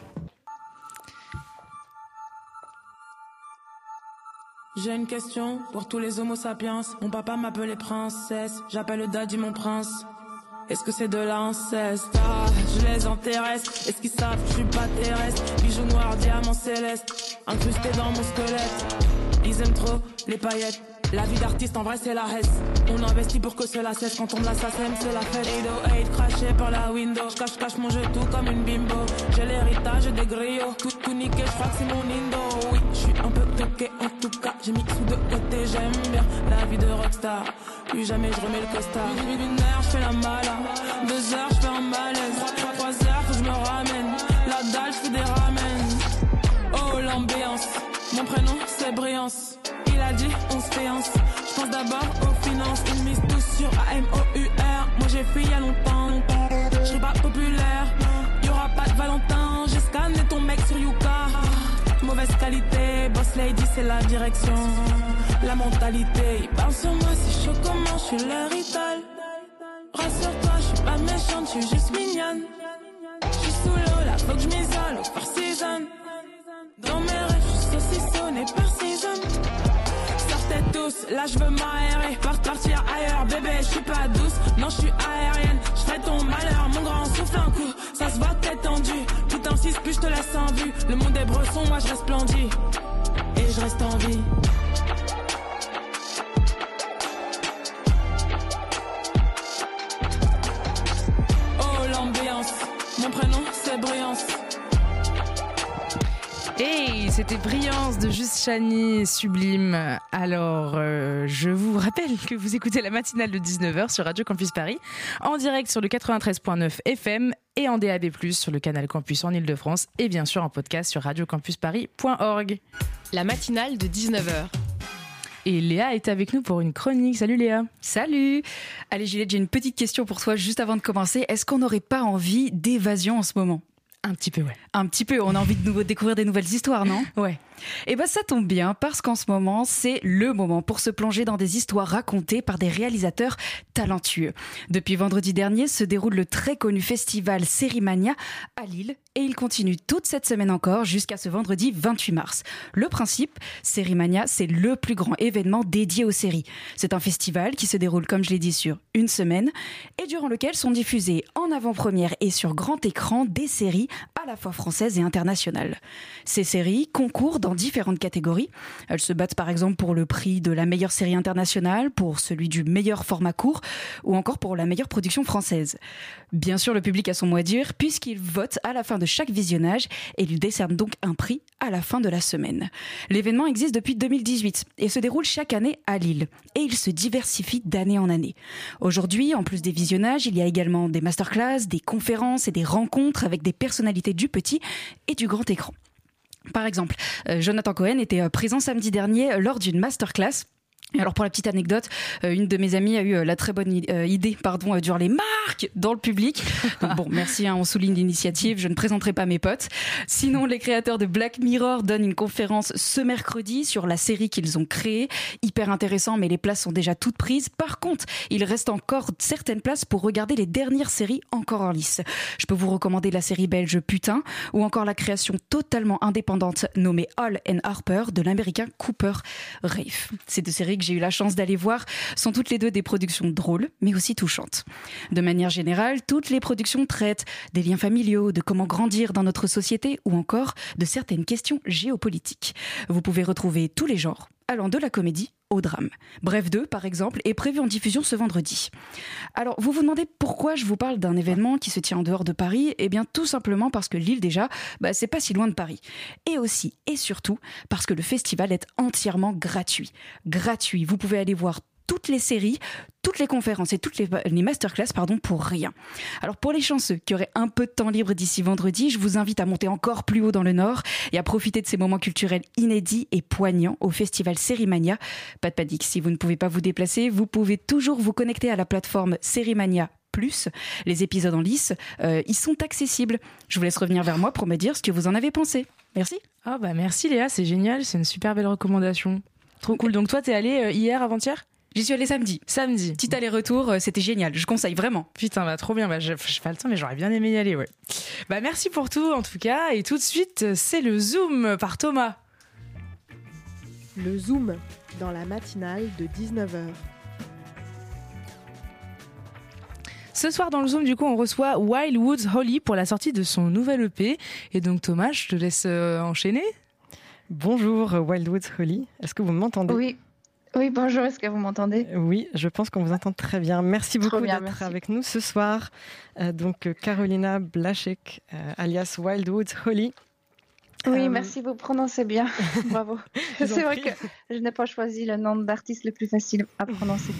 S12: J'ai une question pour tous les homo sapiens. Mon papa m'appelait princesse, j'appelle le daddy mon prince. Est-ce que c'est de l'inceste? Ah, je les intéresse. Est-ce qu'ils savent que je suis pas terrestre? Bijoux noirs, diamants célestes, incrustés dans mon squelette. Ils aiment trop les paillettes. La vie d'artiste en vrai c'est la hesse. On investit pour que cela cesse. Quand on me l'assassine c'est la fête. eight oh eight craché par la window. J'cache cache mon jeu tout comme une bimbo. J'ai l'héritage des griots. Tout, tout niqué, j'crois que c'est mon indo. Oui, j'suis un peu toqué en tout cas. J'ai mis sous de côté, j'aime bien la vie de rockstar. Plus jamais je remets le costard. Une heure j'fais la mala. Deux heures j'fais un malaise. Trois, trois heures faut que j'me ramène. La dalle j'fais des ramen. Oh l'ambiance. Mon prénom c'est Brillance. Il a dit on se séance. Je pense d'abord aux finances. Ils misent tous sur A M O U R. Moi j'ai fait il y a longtemps, longtemps. Je serai pas populaire. Y'aura pas de Valentin. J'ai scanné ton mec sur Yuka. Mauvaise qualité. Boss lady c'est la direction. La mentalité. Ils parlent sur moi c'est chaud comment je suis leur idole. Rassure-toi je suis pas méchante. Je suis juste mignonne. Je suis sous l'eau là faut que je m'isole au Four Seasons. Dans mes rêves je suis saucissonnée par season. Sortez tous, là je veux m'aérer. Part partir ailleurs, bébé, je suis pas douce. Non, je suis aérienne, je ferai ton malheur. Mon grand souffle un coup, ça se voit que t'es tendu. Plus t'insistes, plus je te laisse en vue. Le monde est bresson, moi je reste splendide. Et je reste en vie. Oh l'ambiance, mon prénom c'est Brillance.
S6: Hey, c'était Brillance de Juste Chani, sublime. Alors, euh, je vous rappelle que vous écoutez la matinale de dix-neuf heures sur Radio Campus Paris, en direct sur le quatre-vingt-treize virgule neuf F M et en D A B plus, sur le canal Campus en Ile-de-France et bien sûr en podcast sur radio campus paris point org.
S1: La matinale de dix-neuf heures.
S6: Et Léa est avec nous pour une chronique. Salut Léa.
S13: Salut. Allez Juliette, j'ai une petite question pour toi juste avant de commencer. Est-ce qu'on n'aurait pas envie d'évasion en ce moment ?
S6: Un petit peu, ouais.
S13: Un petit peu, on a envie de nous découvrir des nouvelles histoires, non ?
S6: Ouais.
S13: Et ben ça tombe bien, parce qu'en ce moment, c'est le moment pour se plonger dans des histoires racontées par des réalisateurs talentueux. Depuis vendredi dernier se déroule le très connu festival Sérimania à Lille, et il continue toute cette semaine encore jusqu'à ce vendredi vingt-huit mars. Le principe, Sérimania, c'est le plus grand événement dédié aux séries. C'est un festival qui se déroule, comme je l'ai dit, sur une semaine, et durant lequel sont diffusées en avant-première et sur grand écran des séries à la fois françaises et internationales. Ces séries concourent dans différentes catégories. Elles se battent par exemple pour le prix de la meilleure série internationale, pour celui du meilleur format court ou encore pour la meilleure production française. Bien sûr, le public a son mot à dire puisqu'il vote à la fin de chaque visionnage et il décerne donc un prix à la fin de la semaine. L'événement existe depuis deux mille dix-huit et se déroule chaque année à Lille et il se diversifie d'année en année. Aujourd'hui, en plus des visionnages, il y a également des masterclass, des conférences et des rencontres avec des personnalités du petit et du grand écran. Par exemple, Jonathan Cohen était présent samedi dernier lors d'une masterclass Alors pour la petite anecdote, euh, une de mes amies a eu euh, la très bonne i- euh, idée pardon, euh, de les marques dans le public. Donc bon, merci, hein, on souligne l'initiative, je ne présenterai pas mes potes. Sinon, les créateurs de Black Mirror donnent une conférence ce mercredi sur la série qu'ils ont créée. Hyper intéressant, mais les places sont déjà toutes prises. Par contre, il reste encore certaines places pour regarder les dernières séries encore en lice. Je peux vous recommander la série belge Putain, ou encore la création totalement indépendante nommée Hall and Harper de l'américain Cooper Raiff. Ces deux séries que j'ai eu la chance d'aller voir sont toutes les deux des productions drôles, mais aussi touchantes. De manière générale, toutes les productions traitent des liens familiaux, de comment grandir dans notre société ou encore de certaines questions géopolitiques. Vous pouvez retrouver tous les genres, allant de la comédie au drame. Bref deux, par exemple, est prévu en diffusion ce vendredi. Alors, vous vous demandez pourquoi je vous parle d'un événement qui se tient en dehors de Paris ? Eh bien, tout simplement parce que Lille, déjà, bah, c'est pas si loin de Paris. Et aussi, et surtout, parce que le festival est entièrement gratuit. Gratuit. Vous pouvez aller voir toutes les séries, toutes les conférences et toutes les, les masterclass pardon, pour rien. Alors pour les chanceux qui auraient un peu de temps libre d'ici vendredi, je vous invite à monter encore plus haut dans le Nord et à profiter de ces moments culturels inédits et poignants au festival Sérimania. Pas de panique, si vous ne pouvez pas vous déplacer, vous pouvez toujours vous connecter à la plateforme Sérimania Plus. Les épisodes en lice, euh, ils sont accessibles. Je vous laisse revenir vers moi pour me dire ce que vous en avez pensé. Merci.
S6: Ah bah merci Léa, c'est génial, c'est une super belle recommandation. Trop cool. Donc toi, t'es allée euh, hier, avant-hier ?
S13: J'y suis allée samedi.
S6: Samedi.
S13: Petit aller-retour, euh, c'était génial. Je conseille vraiment.
S6: Putain, bah trop bien. Bah, je n'ai pas le temps, mais j'aurais bien aimé y aller, ouais. Bah merci pour tout, en tout cas. Et tout de suite, c'est le Zoom par Thomas.
S14: Le Zoom, dans la matinale de dix-neuf heures.
S6: Ce soir, dans le Zoom, du coup, on reçoit Wildwoods Holly pour la sortie de son nouvel E P. Et donc, Thomas, je te laisse euh, enchaîner.
S15: Bonjour, Wildwoods Holly. Est-ce que vous m'entendez ?
S16: Oui. Oui, bonjour, est-ce que vous m'entendez ?
S15: Oui, je pense qu'on vous entend très bien. Merci beaucoup
S16: bien,
S15: d'être
S16: merci.
S15: avec nous ce soir. Euh, donc, Carolina Blachek, euh, alias Wildwoods Holly.
S16: Oui,
S15: Euh,
S16: merci, vous prononcez bien. Bravo.
S15: Je vous en
S16: C'est vrai
S15: prie.
S16: que je n'ai pas choisi le nom d'artiste le plus facile à prononcer.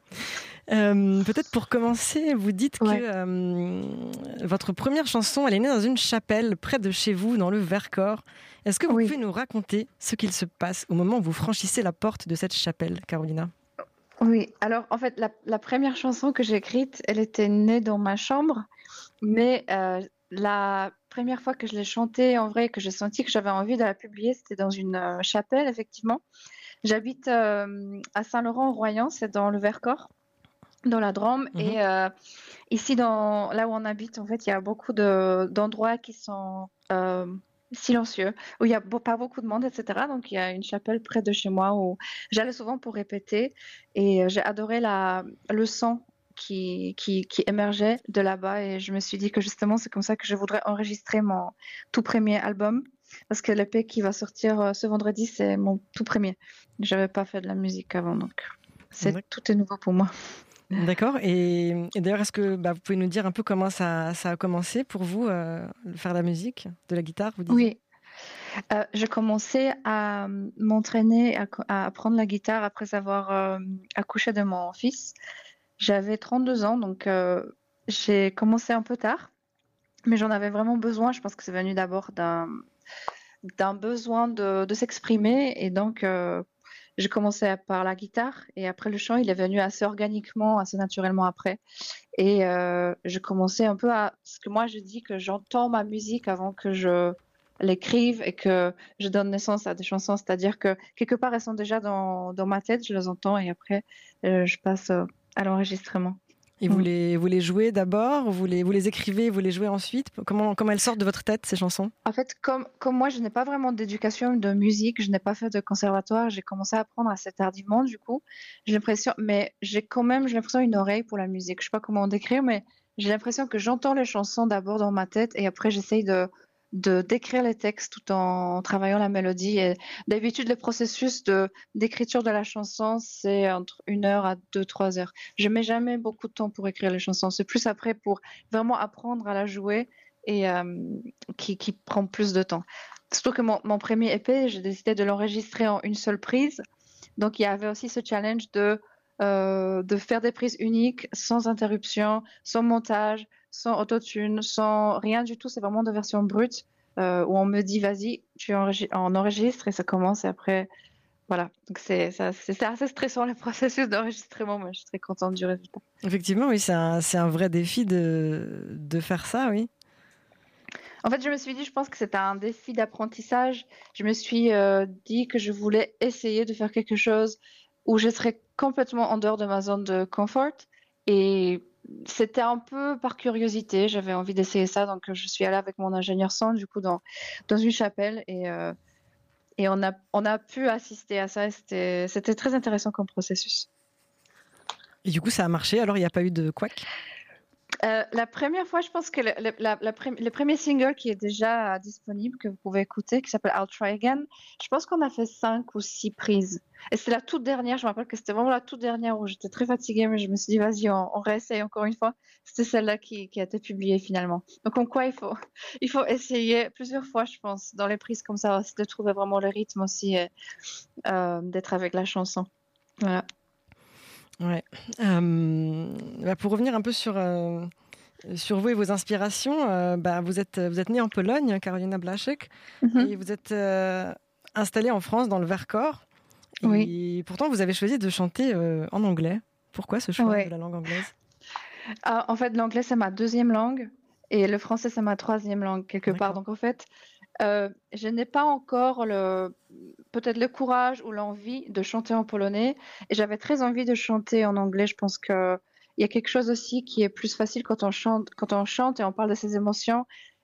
S15: Euh, peut-être pour commencer, vous dites
S16: Ouais.
S15: que euh, votre première chanson, elle est née dans une chapelle près de chez vous, dans le Vercors. Est-ce que vous
S16: Oui.
S15: pouvez nous raconter ce qu'il se passe au moment où vous franchissez la porte de cette chapelle, Carolina ?
S16: Oui, alors en fait, la, la première chanson que j'ai écrite, elle était née dans ma chambre, mais euh, la première fois que je l'ai chantée, en vrai, que j'ai senti que j'avais envie de la publier, c'était dans une euh, chapelle, effectivement. J'habite euh, à Saint-Laurent-en-Royan, c'est dans le Vercors, dans la Drôme,
S15: Mhm.
S16: et euh, ici, dans, là où on habite, en fait, il y a beaucoup de, d'endroits qui sont euh, silencieux, où il n'y a beau- pas beaucoup de monde, et cetera. Donc, il y a une chapelle près de chez moi où j'allais souvent pour répéter, et euh, j'ai adoré la, le son qui, qui, qui émergeait de là-bas, et je me suis dit que justement, c'est comme ça que je voudrais enregistrer mon tout premier album, parce que l'E P qui va sortir euh, ce vendredi, c'est mon tout premier. Je n'avais pas fait de la musique avant, donc c'est,
S15: D'accord.
S16: tout est nouveau pour moi.
S15: D'accord. Et, et d'ailleurs, est-ce que bah, vous pouvez nous dire un peu comment ça, ça a commencé pour vous, euh, faire de la musique, de la guitare, vous disiez ?
S16: Oui. Euh, j'ai commencé à euh, m'entraîner, à, co- à apprendre la guitare après avoir euh, accouché de mon fils. J'avais trente-deux ans, donc euh, j'ai commencé un peu tard, mais j'en avais vraiment besoin. Je pense que c'est venu d'abord d'un, d'un besoin de, de s'exprimer, et donc euh, j'ai commencé par la guitare, et après le chant, il est venu assez organiquement, assez naturellement après. Et euh, je commençais un peu à... Ce que moi, je dis que j'entends ma musique avant que je l'écrive et que je donne naissance à des chansons. C'est-à-dire que quelque part, elles sont déjà dans, dans ma tête, je les entends, et après, euh, je passe euh, à l'enregistrement.
S15: Et vous
S16: Mm.
S15: les, vous les jouez d'abord, vous les, vous les écrivez, vous les jouez ensuite. Comment, comment elles sortent de votre tête, ces chansons ?
S16: En fait, comme, comme moi, je n'ai pas vraiment d'éducation de musique, je n'ai pas fait de conservatoire, j'ai commencé à apprendre assez tardivement, du coup. J'ai l'impression, mais j'ai quand même, j'ai l'impression, une oreille pour la musique. Je sais pas comment décrire, mais j'ai l'impression que j'entends les chansons d'abord dans ma tête, et après, j'essaye de, de d'écrire les textes tout en travaillant la mélodie. Et d'habitude, le processus de d'écriture de la chanson, c'est entre une heure à deux, trois heures. Je mets jamais beaucoup de temps pour écrire les chansons. C'est plus après pour vraiment apprendre à la jouer, et euh, qui, qui prend plus de temps. Surtout que mon, mon premier E P, j'ai décidé de l'enregistrer en une seule prise. Donc, il y avait aussi ce challenge de, euh, de faire des prises uniques, sans interruption, sans montage, sans autotune, sans rien du tout. C'est vraiment de version brute, euh, où on me dit, vas-y, tu enregistres, on enregistre, et ça commence. Et après, voilà, donc c'est, ça, c'est, c'est assez stressant le processus d'enregistrement, mais je suis très contente du résultat.
S15: Effectivement, oui, c'est un, c'est un vrai défi de, de faire ça, oui.
S16: En fait, je me suis dit, je pense que c'était un défi d'apprentissage. Je me suis euh, dit que je voulais essayer de faire quelque chose où je serais complètement en dehors de ma zone de confort. Et c'était un peu par curiosité, j'avais envie d'essayer ça, donc je suis allée avec mon ingénieur son, du coup, dans, dans une chapelle, et... Euh, Et on a, on a pu assister à ça. Et c'était, c'était très intéressant comme processus.
S15: Et du coup, ça a marché. Alors, il n'y a pas eu de couac
S16: euh, La première fois, je pense que le, le, la, la, le premier single qui est déjà disponible, que vous pouvez écouter, qui s'appelle I'll Try Again, je pense qu'on a fait cinq ou six prises. Et c'est la toute dernière, je me rappelle que c'était vraiment la toute dernière où j'étais très fatiguée, mais je me suis dit, vas-y, on, on réessaye encore une fois. C'était celle-là qui, qui a été publiée finalement. Donc, en quoi il faut, il faut essayer plusieurs fois, je pense, dans les prises comme ça, aussi, de trouver vraiment le rythme aussi, et, euh, d'être avec la chanson. Voilà.
S15: Ouais. Euh, bah pour revenir un peu sur, euh, sur vous et vos inspirations, euh, bah vous êtes, vous êtes née en Pologne, Karolina Blaszczyk, mm-hmm. et vous êtes euh, installée en France dans le Vercors. Oui. Et pourtant, vous avez choisi de chanter euh, en anglais. Pourquoi ce choix ouais. de la langue anglaise ?
S16: euh, En fait, l'anglais, c'est ma deuxième langue et le français, c'est ma troisième langue, quelque D'accord. part. Donc, en fait, euh, je n'ai pas encore le, peut-être le courage ou l'envie de chanter en polonais. Et j'avais très envie de chanter en anglais. Je pense qu'il y a quelque chose aussi qui est plus facile quand on chante, quand on chante et on parle de ses émotions.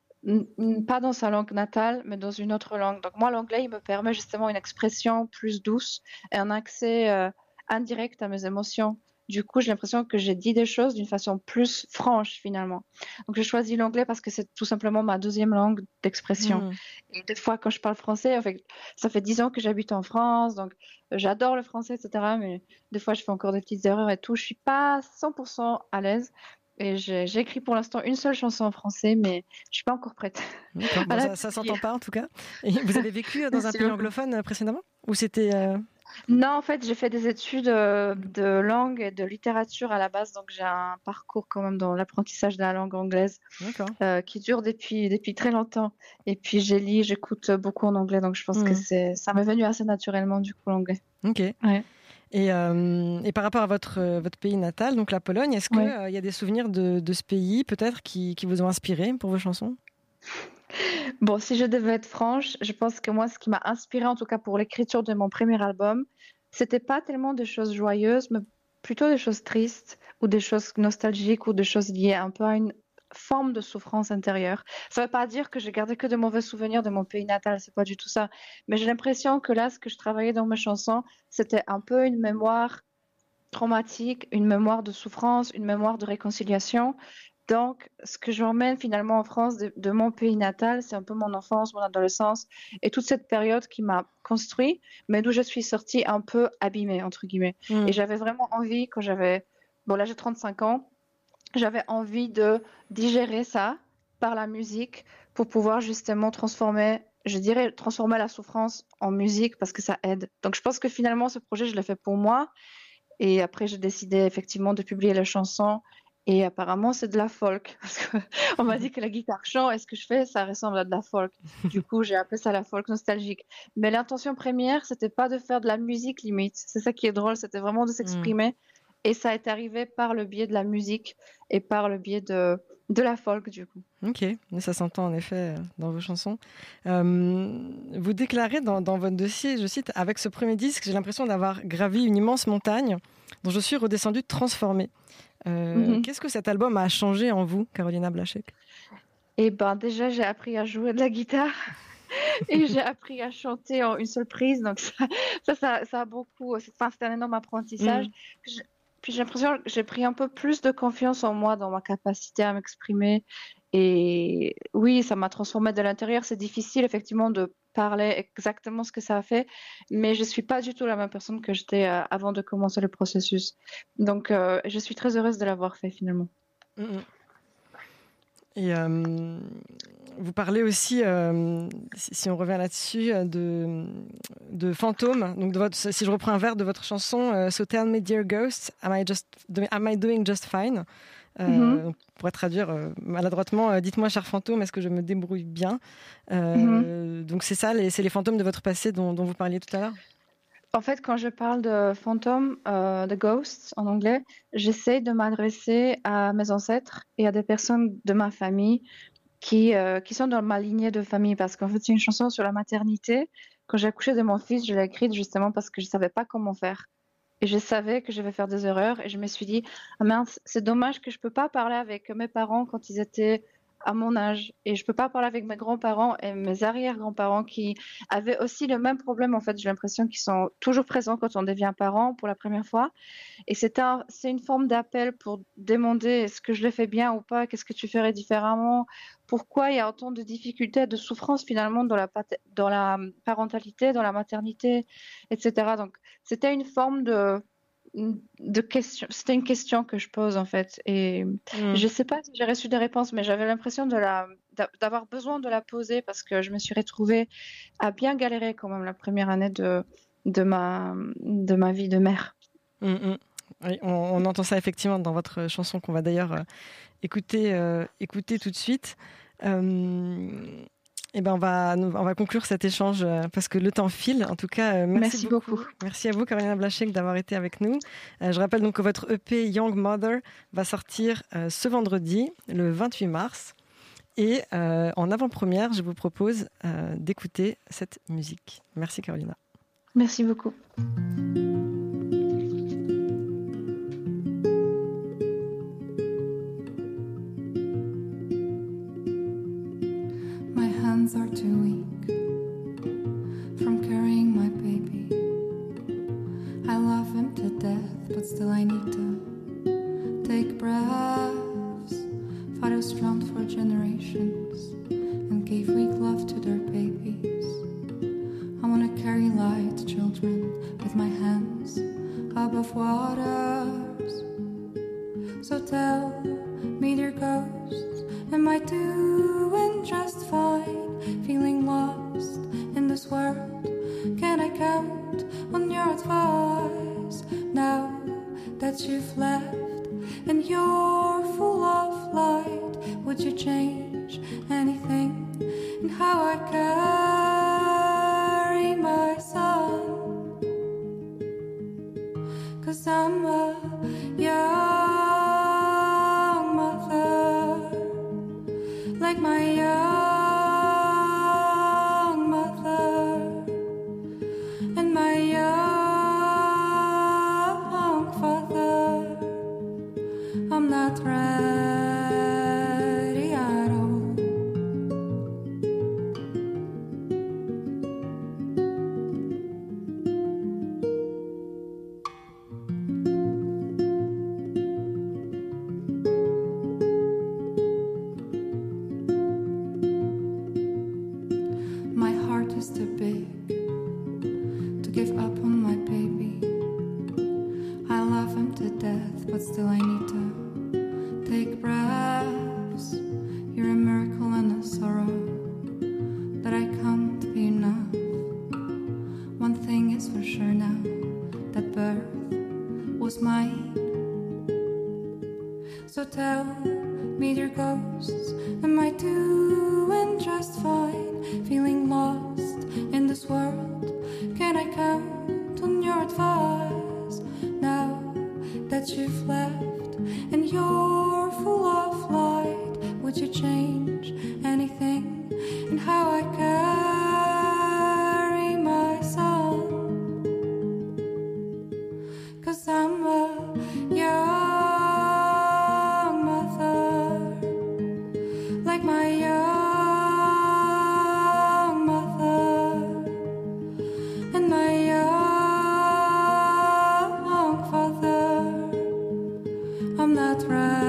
S16: Pas dans sa langue natale, mais dans une autre langue. Donc moi, l'anglais, il me permet justement une expression plus douce et un accès euh, indirect à mes émotions. Du coup, j'ai l'impression que j'ai dit des choses d'une façon plus franche, finalement. Donc j'ai choisi l'anglais parce que c'est tout simplement ma deuxième langue d'expression. Mmh. Et des fois, quand je parle français, en fait, ça fait dix ans que j'habite en France, donc euh, j'adore le français, et cetera. Mais des fois, je fais encore des petites erreurs et tout. Je suis pas cent pour cent à l'aise. Et j'ai, j'ai écrit pour l'instant une seule chanson en français, mais je suis pas encore prête.
S15: Bon, ça, ça s'entend pas en tout cas. Et vous avez vécu dans un pays anglophone précédemment ? Ou c'était euh...
S16: Non, en fait, j'ai fait des études de langue et de littérature à la base, donc j'ai un parcours quand même dans l'apprentissage de la langue anglaise euh, qui dure depuis depuis très longtemps. Et puis j'ai lu, j'écoute beaucoup en anglais, donc je pense mmh. que c'est ça m'est venu assez naturellement du coup l'anglais.
S15: Ok.
S16: Ouais.
S15: Et, euh, et par rapport à votre, euh, votre pays natal, donc la Pologne, est-ce qu'il ouais. euh, y a des souvenirs de, de ce pays, peut-être, qui, qui vous ont inspiré pour vos chansons ?
S16: Bon, si je devais être franche, je pense que moi, ce qui m'a inspiré, en tout cas pour l'écriture de mon premier album, c'était pas tellement des choses joyeuses, mais plutôt des choses tristes ou des choses nostalgiques ou des choses liées un peu à une forme de souffrance intérieure. Ça ne veut pas dire que j'ai gardé que de mauvais souvenirs de mon pays natal, c'est pas du tout ça. Mais j'ai l'impression que là, ce que je travaillais dans mes chansons, c'était un peu une mémoire traumatique, une mémoire de souffrance, une mémoire de réconciliation. Donc, ce que j'emmène finalement en France de, de mon pays natal, c'est un peu mon enfance, mon adolescence et toute cette période qui m'a construit, mais d'où je suis sortie un peu abîmée, entre guillemets. Mmh. Et j'avais vraiment envie, quand j'avais... Bon, là, j'ai trente-cinq ans. J'avais envie de digérer ça par la musique pour pouvoir justement transformer, je dirais, transformer la souffrance en musique parce que ça aide. Donc, je pense que finalement, ce projet, je l'ai fait pour moi. Et après, j'ai décidé effectivement de publier la chanson. Et apparemment, c'est de la folk. Parce qu'on m'a dit que la guitare chant et ce que je fais, ça ressemble à de la folk. Du coup, j'ai appelé ça la folk nostalgique. Mais l'intention première, c'était pas de faire de la musique limite. C'est ça qui est drôle, c'était vraiment de s'exprimer. Mmh. Et ça est arrivé par le biais de la musique et par le biais de, de la folk, du coup.
S15: Ok, ça s'entend en effet dans vos chansons. Euh, vous déclarez dans, dans votre dossier, je cite, « Avec ce premier disque, j'ai l'impression d'avoir gravi une immense montagne dont je suis redescendue transformée. Euh, » mm-hmm. Qu'est-ce que cet album a changé en vous, Karolina Blaszczyk ?
S16: Eh ben, déjà, j'ai appris à jouer de la guitare. Et j'ai appris à chanter en une seule prise. Donc ça, ça, ça, ça a beaucoup... Enfin, c'était un énorme apprentissage. Mm. Je, Puis j'ai l'impression que j'ai pris un peu plus de confiance en moi, dans ma capacité à m'exprimer. Et oui, ça m'a transformée de l'intérieur. C'est difficile, effectivement, de parler exactement ce que ça a fait. Mais je ne suis pas du tout la même personne que j'étais euh, avant de commencer le processus. Donc, euh, je suis très heureuse de l'avoir fait, finalement.
S15: Mmh. Et euh, vous parlez aussi, euh, si, si on revient là-dessus, de, de fantômes. Donc de votre, si je reprends un vers de votre chanson, euh, So tell me, dear ghost, am I, just, am I doing just fine? Euh, mm-hmm. On pourrait traduire euh, maladroitement, euh, dites-moi, cher fantôme, est-ce que je me débrouille bien? euh, mm-hmm. Donc c'est ça, les, c'est les fantômes de votre passé dont, dont vous parliez tout à l'heure?
S16: En fait, quand je parle de fantômes, euh, de ghosts en anglais, j'essaie de m'adresser à mes ancêtres et à des personnes de ma famille qui, euh, qui sont dans ma lignée de famille. Parce qu'en fait, c'est une chanson sur la maternité. Quand j'ai accouché de mon fils, je l'ai écrite justement parce que je ne savais pas comment faire. Et je savais que je vais faire des erreurs. Et je me suis dit, ah mince, c'est dommage que je ne peux pas parler avec mes parents quand ils étaient à mon âge. Et je ne peux pas parler avec mes grands-parents et mes arrière-grands-parents qui avaient aussi le même problème. En fait, j'ai l'impression qu'ils sont toujours présents quand on devient parent pour la première fois. Et c'est, un, c'est une forme d'appel pour demander est-ce que je le fais bien ou pas, qu'est-ce que tu ferais différemment, pourquoi il y a autant de difficultés, de souffrances finalement dans la, dans la parentalité, dans la maternité, et cetera. Donc, c'était une forme de... de question, c'était une question que je pose en fait et mm. je sais pas si j'ai reçu des réponses mais j'avais l'impression de la, d'avoir besoin de la poser parce que je me suis retrouvée à bien galérer quand même la première année de, de, ma, de ma vie de mère.
S15: Mm, mm. Oui, on, on entend ça effectivement dans votre chanson qu'on va d'ailleurs euh, écouter, euh, écouter tout de suite. Euh... Eh ben on va, on va conclure cet échange parce que le temps file. En tout cas, merci,
S16: merci beaucoup.
S15: beaucoup. Merci à vous, Carolina Blachek, d'avoir été avec nous. Euh, je rappelle donc que votre E P Young Mother va sortir euh, ce vendredi, le vingt-huit mars. Et euh, en avant-première, je vous propose euh, d'écouter cette musique. Merci, Carolina.
S16: Merci beaucoup.
S17: Are too weak from carrying my baby. I love him to death, but still I need to take breaths. Fathers drowned for generations and gave weak love to their babies. I wanna carry light children with my hands above waters. So tell me, dear ghosts, am I doing just fine? Feeling lost in this world, can I count on your advice? Now that you've left and you're full of light, would you change anything in how I carry my son? 'Cause I'm a young mother, like my young ready at all. My heart is too big to give up on my baby. I love him to death, but still I need to take breaths. You're a miracle and a sorrow that I can't be enough. One thing is for sure now, that birth was mine. So tell me, dear ghosts, am I doing just fine? Feeling lost in this world, can I count on your advice? Now that you've left and you're full of light, would you change anything in how I carry my son? 'Cause I'm a young mother, like my young mother, and my young father. I'm not right.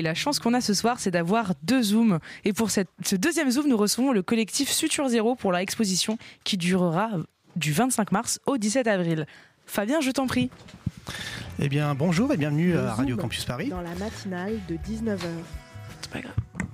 S6: la chance qu'on a ce soir, c'est d'avoir deux Zooms. Et pour cette, ce deuxième Zoom, nous recevons le collectif Suture Zéro pour leur exposition qui durera du vingt-cinq mars au dix-sept avril. Fabien, je t'en prie.
S11: Eh bien, bonjour et bienvenue
S14: Le
S11: à Radio
S14: Zoom
S11: Campus Paris.
S14: Dans la matinale de dix-neuf heures.
S6: C'est pas grave.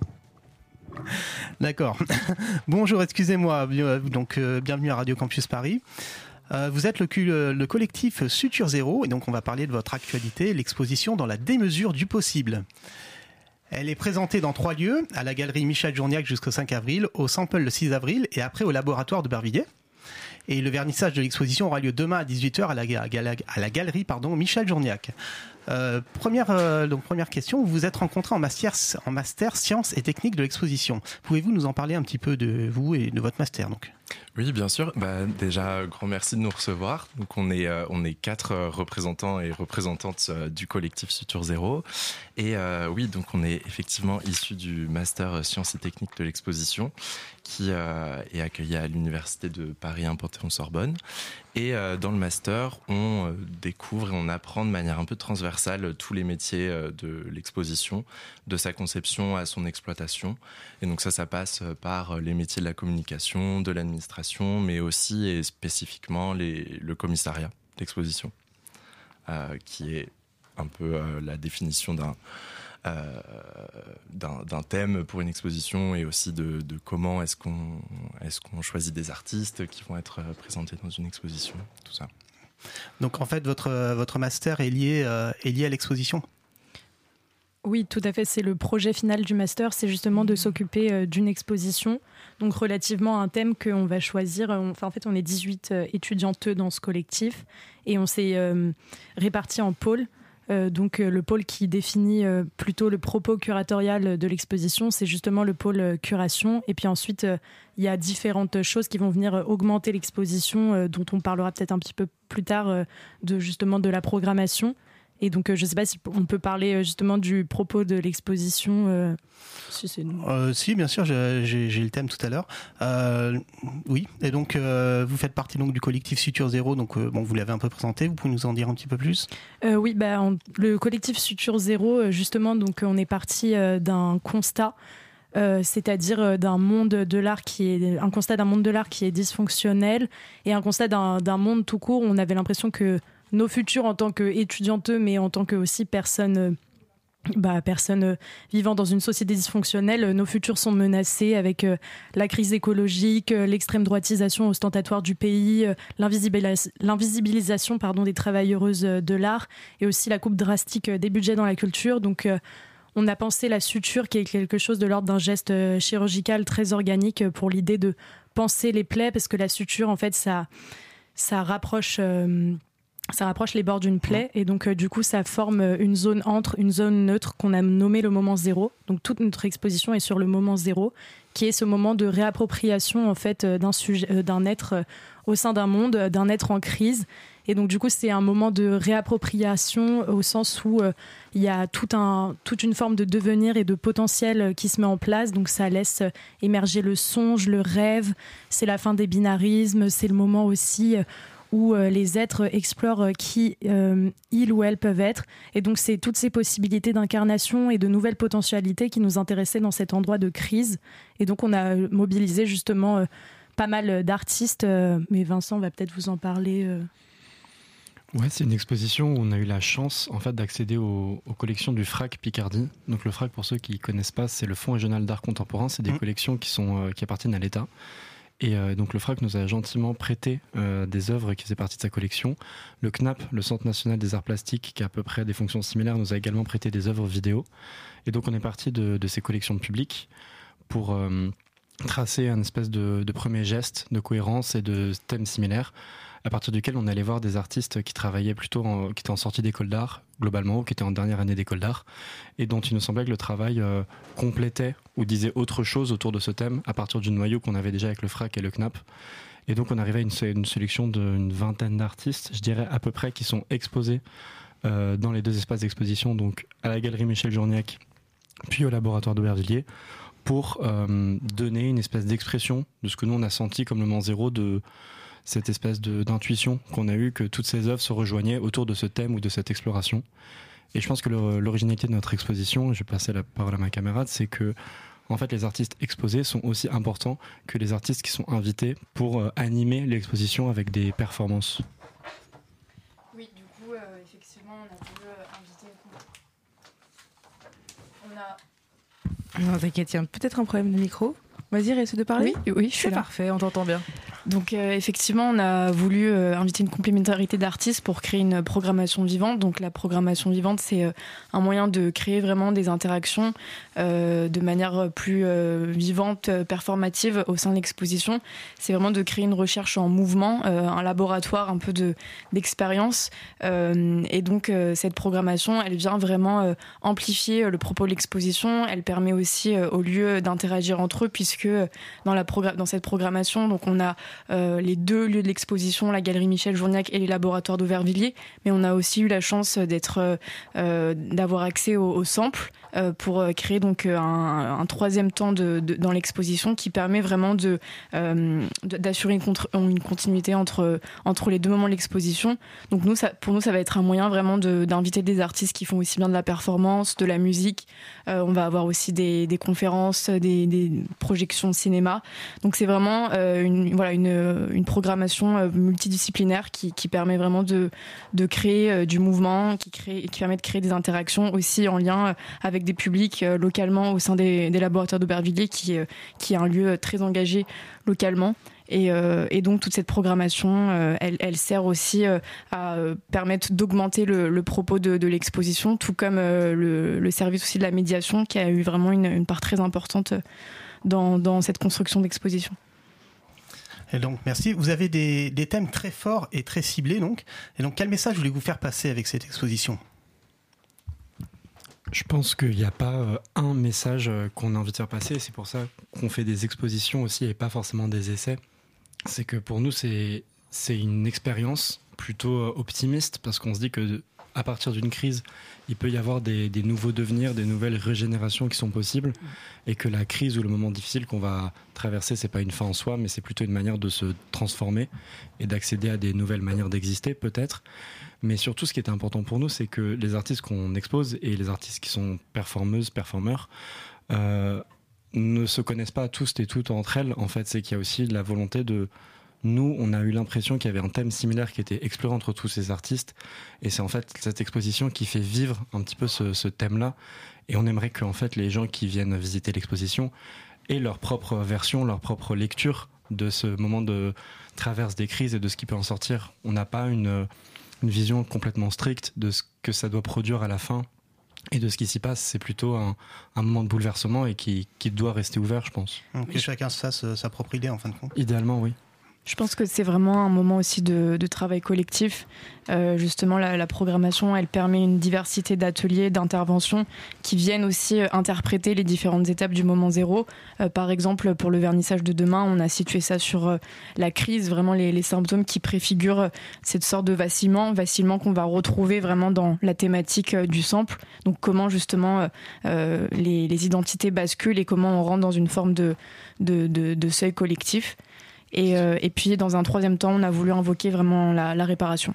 S11: D'accord. Bonjour, excusez-moi. Donc, euh, bienvenue à Radio Campus Paris. Euh, vous êtes le, le collectif Suture Zéro et donc on va parler de votre actualité, l'exposition dans la démesure du possible. Elle est présentée dans trois lieux, à la galerie Michel Journiac jusqu'au cinq avril, au Sample le six avril et après au laboratoire de Bervilliers. Et le vernissage de l'exposition aura lieu demain à dix-huit heures à la, à la galerie pardon, Michel Journiac. Euh, première, euh, donc première question, vous vous êtes rencontrés en master, en master sciences et techniques de l'exposition. Pouvez-vous nous en parler un petit peu de vous et de votre master donc ?
S18: Oui, bien sûr. Bah, déjà, grand merci de nous recevoir. Donc, on est, euh, on est quatre euh, représentants et représentantes euh, du collectif Suture Zéro. Et euh, oui, donc on est effectivement issus du master sciences et techniques de l'exposition qui euh, est accueilli à l'université de Paris un Panthéon-Sorbonne. Et euh, dans le master, on euh, découvre et on apprend de manière un peu transversale tous les métiers euh, de l'exposition, de sa conception à son exploitation. Et donc ça, ça passe par les métiers de la communication, de l'administration, mais aussi et spécifiquement les, le commissariat d'exposition, euh, qui est un peu euh, la définition d'un, euh, d'un, d'un thème pour une exposition et aussi de, de comment est-ce qu'on, est-ce qu'on choisit des artistes qui vont être présentés dans une exposition, tout ça.
S11: Donc en fait, votre, votre master est lié, euh, est lié à l'exposition ?
S19: Oui, tout à fait. C'est le projet final du master, c'est justement de s'occuper euh, d'une exposition, donc relativement à un thème qu'on va choisir. Enfin, en fait, on est dix-huit euh, étudiantes dans ce collectif et on s'est euh, répartis en pôles. Euh, donc euh, le pôle qui définit euh, plutôt le propos curatorial de l'exposition, c'est justement le pôle euh, curation. Et puis ensuite, euh, il y a différentes choses qui vont venir euh, augmenter l'exposition, euh, dont on parlera peut-être un petit peu plus tard, euh, de justement de la programmation. Et donc, euh, je ne sais pas si on peut parler euh, justement du propos de l'exposition. Euh, si, c'est...
S11: Euh, si, bien sûr, j'ai, j'ai, j'ai le thème tout à l'heure. Euh, oui, et donc euh, vous faites partie donc du collectif Suture Zéro. Donc, euh, bon, vous l'avez un peu présenté. Vous pouvez nous en dire un petit peu plus ?
S19: euh, Oui, bah, on, le collectif Suture Zéro, justement, donc on est parti euh, d'un constat. Euh, c'est-à-dire euh, d'un monde de l'art qui est un constat d'un monde de l'art qui est dysfonctionnel et un constat d'un, d'un monde tout court où on avait l'impression que nos futurs en tant qu'étudianteux, mais en tant que aussi personnes, euh, bah, personnes euh, vivant dans une société dysfonctionnelle, euh, nos futurs sont menacés avec euh, la crise écologique, euh, l'extrême droitisation ostentatoire du pays, euh, l'invisibilis- l'invisibilisation pardon, des travailleuses euh, de l'art et aussi la coupe drastique euh, des budgets dans la culture. Donc, euh, on a pensé la suture qui est quelque chose de l'ordre d'un geste euh, chirurgical très organique euh, pour l'idée de penser les plaies, parce que la suture, en fait, ça, ça rapproche... Euh, Ça rapproche les bords d'une plaie et donc euh, du coup ça forme une zone entre, une zone neutre qu'on a nommée le moment zéro. Donc toute notre exposition est sur le moment zéro, qui est ce moment de réappropriation en fait d'un sujet, euh, d'un être euh, au sein d'un monde, d'un être en crise. Et donc du coup c'est un moment de réappropriation au sens où euh, il y a tout un, toute une forme de devenir et de potentiel qui se met en place. Donc ça laisse émerger le songe, le rêve. C'est la fin des binarismes. C'est le moment aussi euh, où euh, les êtres explorent euh, qui euh, ils ou elles peuvent être. Et donc, c'est toutes ces possibilités d'incarnation et de nouvelles potentialités qui nous intéressaient dans cet endroit de crise. Et donc, on a mobilisé justement euh, pas mal d'artistes. Euh, mais Vincent va peut-être vous en parler. Euh.
S20: Ouais, c'est une exposition où on a eu la chance en fait, d'accéder aux, aux collections du F R A C Picardie. Donc, le F R A C, pour ceux qui ne connaissent pas, c'est le Fonds régional d'art contemporain. C'est des mmh. collections qui, sont, euh, qui appartiennent à l'État. Et euh, donc le F R A C nous a gentiment prêté euh, des œuvres qui faisaient partie de sa collection. Le C N A P, le Centre national des arts plastiques, qui a à peu près des fonctions similaires, nous a également prêté des œuvres vidéo. Et donc on est parti de, de ces collections publiques pour euh, tracer un espèce de, de premier geste de cohérence et de thèmes similaires, à partir duquel on allait voir des artistes qui travaillaient plutôt, en, qui étaient en sortie d'école d'art, globalement, ou qui étaient en dernière année d'école d'art, et dont il nous semblait que le travail euh, complétait ou disait autre chose autour de ce thème, à partir du noyau qu'on avait déjà avec le F R A C et le C N A P. Et donc on arrivait à une, une sélection d'une vingtaine d'artistes, je dirais à peu près, qui sont exposés euh, dans les deux espaces d'exposition, donc à la galerie Michel Journiac, puis au laboratoire d'Aubervilliers, pour euh, donner une espèce d'expression de ce que nous on a senti comme le moment zéro, de cette espèce de, d'intuition qu'on a eue, que toutes ces œuvres se rejoignaient autour de ce thème ou de cette exploration. Et je pense que le, l'originalité de notre exposition, je vais passer la parole à ma camarade, c'est que en fait, les artistes exposés sont aussi importants que les artistes qui sont invités pour euh, animer l'exposition avec des performances.
S19: Oui, du coup, euh, effectivement, on a voulu euh, inviter... On a... Non, t'inquiète, il y a peut-être un problème de micro. Vas-y, reste de parler.
S6: Oui, oui, je suis
S19: C'est
S6: là.
S19: parfait, on t'entend bien.
S6: Donc euh, effectivement, on a voulu euh, inviter une complémentarité d'artistes pour créer une programmation vivante. Donc la programmation vivante, c'est euh, un moyen de créer vraiment des interactions euh, de manière plus euh, vivante, euh, performative au sein de l'exposition. C'est vraiment de créer une recherche en mouvement, euh, un laboratoire un peu de d'expérience. Euh, et donc euh, cette programmation, elle vient vraiment euh, amplifier le propos de l'exposition. Elle permet aussi euh, aux lieux d'interagir entre eux, puisque euh, dans la progr- dans cette programmation, donc on a Euh, les deux lieux de l'exposition, la galerie Michel Journiac et les laboratoires d'Aubervilliers, mais on a aussi eu la chance d'être, euh, d'avoir accès aux au samples euh, pour créer donc un, un troisième temps de, de, dans l'exposition qui permet vraiment de, euh, d'assurer une, contre, une continuité entre, entre les deux moments de l'exposition. Donc nous, ça, pour nous, ça va être un moyen vraiment de, d'inviter des artistes qui font aussi bien de la performance, de la musique. Euh, on va avoir aussi des, des conférences, des, des projections de cinéma. Donc c'est vraiment euh, une, voilà, une Une, une programmation multidisciplinaire qui, qui permet vraiment de, de créer euh, du mouvement, qui, crée, qui permet de créer des interactions aussi en lien avec des publics euh, localement au sein des, des laboratoires d'Aubervilliers, qui, euh, qui est un lieu très engagé localement. Et, euh, et donc toute cette programmation, euh, elle, elle sert aussi euh, à permettre d'augmenter le, le propos de, de l'exposition, tout comme euh, le, le service aussi de la médiation qui a eu vraiment une, une part très importante dans, dans cette construction d'exposition.
S11: Et donc, merci. Vous avez des, des thèmes très forts et très ciblés, donc. Et donc, quel message voulez-vous faire passer avec cette exposition ?
S20: Je pense qu'il n'y a pas euh, un message euh, qu'on a envie de faire passer. C'est pour ça qu'on fait des expositions aussi et pas forcément des essais. C'est que pour nous, c'est, c'est une expérience plutôt euh, optimiste parce qu'on se dit que à partir d'une crise, il peut y avoir des, des nouveaux devenirs, des nouvelles régénérations qui sont possibles, et que la crise ou le moment difficile qu'on va traverser, c'est pas une fin en soi, mais c'est plutôt une manière de se transformer et d'accéder à des nouvelles manières d'exister, peut-être. Mais surtout, ce qui est important pour nous, c'est que les artistes qu'on expose et les artistes qui sont performeuses, performeurs, euh, ne se connaissent pas tous et toutes entre elles. En fait, c'est qu'il y a aussi la volonté de... Nous, on a eu l'impression qu'il y avait un thème similaire qui était exploré entre tous ces artistes. Et c'est en fait cette exposition qui fait vivre un petit peu ce, ce thème-là. Et on aimerait que en fait, les gens qui viennent visiter l'exposition aient leur propre version, leur propre lecture de ce moment de traverse des crises et de ce qui peut en sortir. On n'a pas une, une vision complètement stricte de ce que ça doit produire à la fin et de ce qui s'y passe. C'est plutôt un, un moment de bouleversement et qui, qui doit rester ouvert, je pense.
S11: Que chacun se fasse sa propre idée, en fin de compte.
S20: Idéalement, oui.
S6: Je pense que c'est vraiment un moment aussi de, de travail collectif. Euh, justement, la, la programmation, elle permet une diversité d'ateliers, d'interventions qui viennent aussi interpréter les différentes étapes du moment zéro. Euh, par exemple, pour le vernissage de demain, on a situé ça sur euh, la crise, vraiment les, les symptômes qui préfigurent cette sorte de vacillement, vacillement qu'on va retrouver vraiment dans la thématique euh, du sample. Donc comment justement euh, les, les identités basculent et comment on rentre dans une forme de, de, de, de seuil collectif. Et, euh, et puis, dans un troisième temps, on a voulu invoquer vraiment la, la réparation.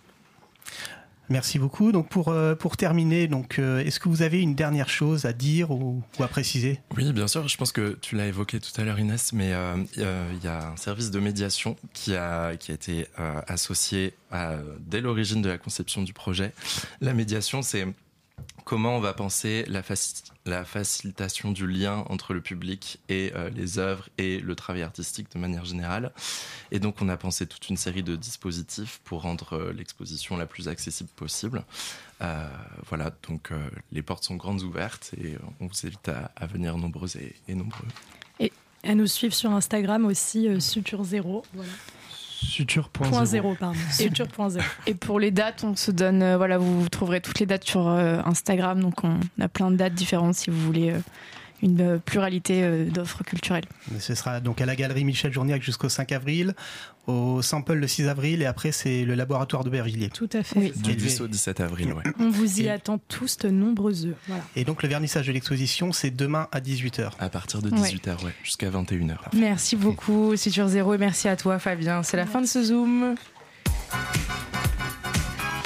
S11: Merci beaucoup. Donc, pour, euh, pour terminer, donc, euh, est-ce que vous avez une dernière chose à dire ou, ou à préciser ?
S18: Oui, bien sûr. Je pense que tu l'as évoqué tout à l'heure, Inès, mais euh, il y a un service de médiation qui a, qui a été euh, associé à, dès l'origine de la conception du projet. La médiation, c'est comment on va penser la, faci- la facilitation du lien entre le public et euh, les œuvres et le travail artistique de manière générale. Et donc, on a pensé toute une série de dispositifs pour rendre euh, l'exposition la plus accessible possible. Euh, voilà, donc euh, les portes sont grandes ouvertes et on vous invite à, à venir nombreux et, et nombreux.
S19: Et à nous suivre sur Instagram aussi, euh, Suture Zéro. Voilà.
S20: Suture
S19: point zéro, pardon. Suture point zéro.
S6: Et pour les dates, on se donne, euh, voilà, vous trouverez toutes les dates sur euh, Instagram, donc on a plein de dates différentes si vous voulez euh, une euh, pluralité euh, d'offres culturelles.
S11: Ce sera donc à la galerie Michel Journiac jusqu'au cinq avril, au Sample le six avril et après c'est le laboratoire d'Aubervilliers.
S19: Tout à fait. Oui.
S18: Du dix au dix-sept avril, ouais.
S19: On vous y
S11: et,
S19: attend tous de nombreux œufs. Voilà.
S11: Et donc le vernissage de l'exposition, c'est demain à dix-huit heures.
S18: À partir de dix-huit heures, ouais, ouais jusqu'à vingt et une heures.
S6: Merci beaucoup, Suture Zéro, et merci à toi, Fabien. C'est la fin de ce Zoom.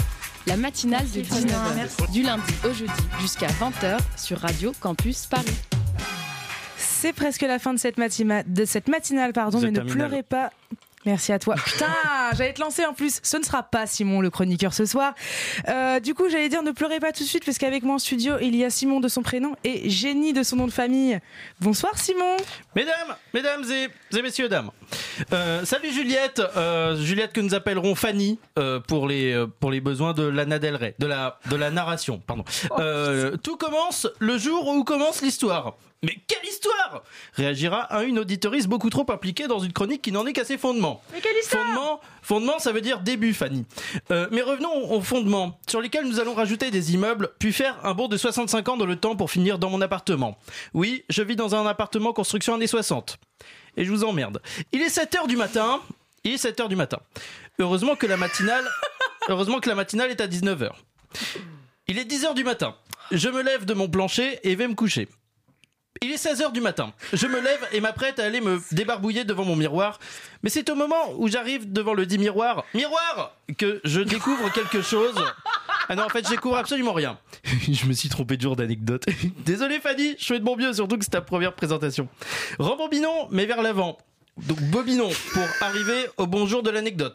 S1: la matinale de dix-neuf heures, du lundi au jeudi jusqu'à vingt heures sur Radio Campus Paris.
S6: C'est presque la fin de cette, matima- de cette matinale, pardon,
S16: Vous
S6: mais
S16: êtes
S6: ne
S16: terminale.
S6: pleurez pas. Merci à toi. Putain, j'allais te lancer en plus. Ce ne sera pas Simon, le chroniqueur ce soir. Euh, du coup, j'allais dire ne pleurez pas tout de suite parce qu'avec moi en studio, il y a Simon de son prénom et Génie de son nom de famille. Bonsoir Simon.
S16: Mesdames, mesdames et, et messieurs, dames. Euh, salut Juliette, euh, Juliette que nous appellerons Fanny euh, pour les euh, pour les besoins de Lana Del Rey, de la de la narration, pardon. Euh, tout commence le jour où commence l'histoire. Mais quelle histoire ! Réagira à une auditorice beaucoup trop impliquée dans une chronique qui n'en est qu'à ses fondements.
S6: Mais quelle histoire !
S16: Fondement, fondement, ça veut dire début, Fanny. Euh, mais revenons aux fondements, sur lesquels nous allons rajouter des immeubles, puis faire un bond de soixante-cinq ans dans le temps pour finir dans mon appartement. Oui, je vis dans un appartement construction années soixante. Et je vous emmerde. Il est sept heures du matin. Il est sept heures du matin. Heureusement que la matinale, heureusement que la matinale est à dix-neuf heures. Il est dix heures du matin. Je me lève de mon plancher et vais me coucher. Il est seize heures du matin. Je me lève et m'apprête à aller me débarbouiller devant mon miroir. Mais c'est au moment où j'arrive devant le dit miroir, miroir, que je découvre quelque chose. Ah non, en fait, je découvre absolument rien. Je me suis trompé de jour d'anecdote. Désolé Fanny, je fais de mon mieux, surtout que c'est ta première présentation. Rembobinons, mais vers l'avant. Donc bobinons pour arriver au bon jour de l'anecdote.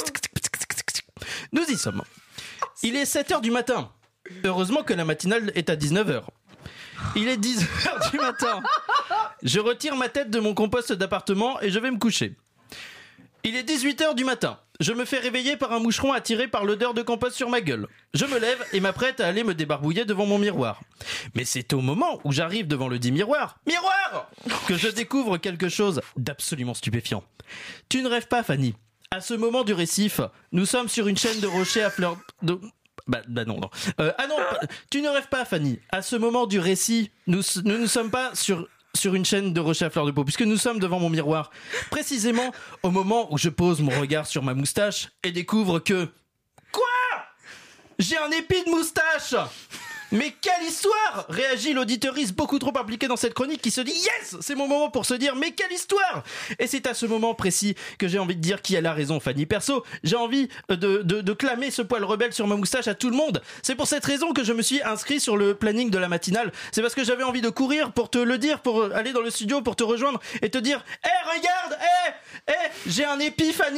S16: Nous y sommes. Il est sept heures du matin. Heureusement que la matinale est à dix-neuf heures. Il est dix heures du matin. Je retire ma tête de mon compost d'appartement et je vais me coucher. Il est dix-huit heures du matin. Je me fais réveiller par un moucheron attiré par l'odeur de compost sur ma gueule. Je me lève et m'apprête à aller me débarbouiller devant mon miroir. Mais c'est au moment où j'arrive devant le dit miroir, miroir, que je découvre quelque chose d'absolument stupéfiant. Tu ne rêves pas, Fanny. À ce moment du récif, nous sommes sur une chaîne de rochers à fleurs de... Bah, bah non, non. Euh, ah non, tu ne rêves pas, Fanny. À ce moment du récit, nous ne nous, nous sommes pas sur, sur une chaîne de rochers à fleurs de peau, puisque nous sommes devant mon miroir. Précisément au moment où je pose mon regard sur ma moustache et découvre que... Quoi ? J'ai un épi de moustache ! Mais quelle histoire ! Réagit l'auditorice beaucoup trop impliquée dans cette chronique qui se dit « Yes ! C'est mon moment pour se dire « Mais quelle histoire !» Et c'est à ce moment précis que j'ai envie de dire qui a la raison, Fanny. Perso, j'ai envie de, de, de clamer ce poil rebelle sur ma moustache à tout le monde. C'est pour cette raison que je me suis inscrit sur le planning de la matinale. C'est parce que j'avais envie de courir pour te le dire, pour aller dans le studio, pour te rejoindre et te dire « Hé, hey, regarde Hé hey, hey, j'ai un épi, Fanny !»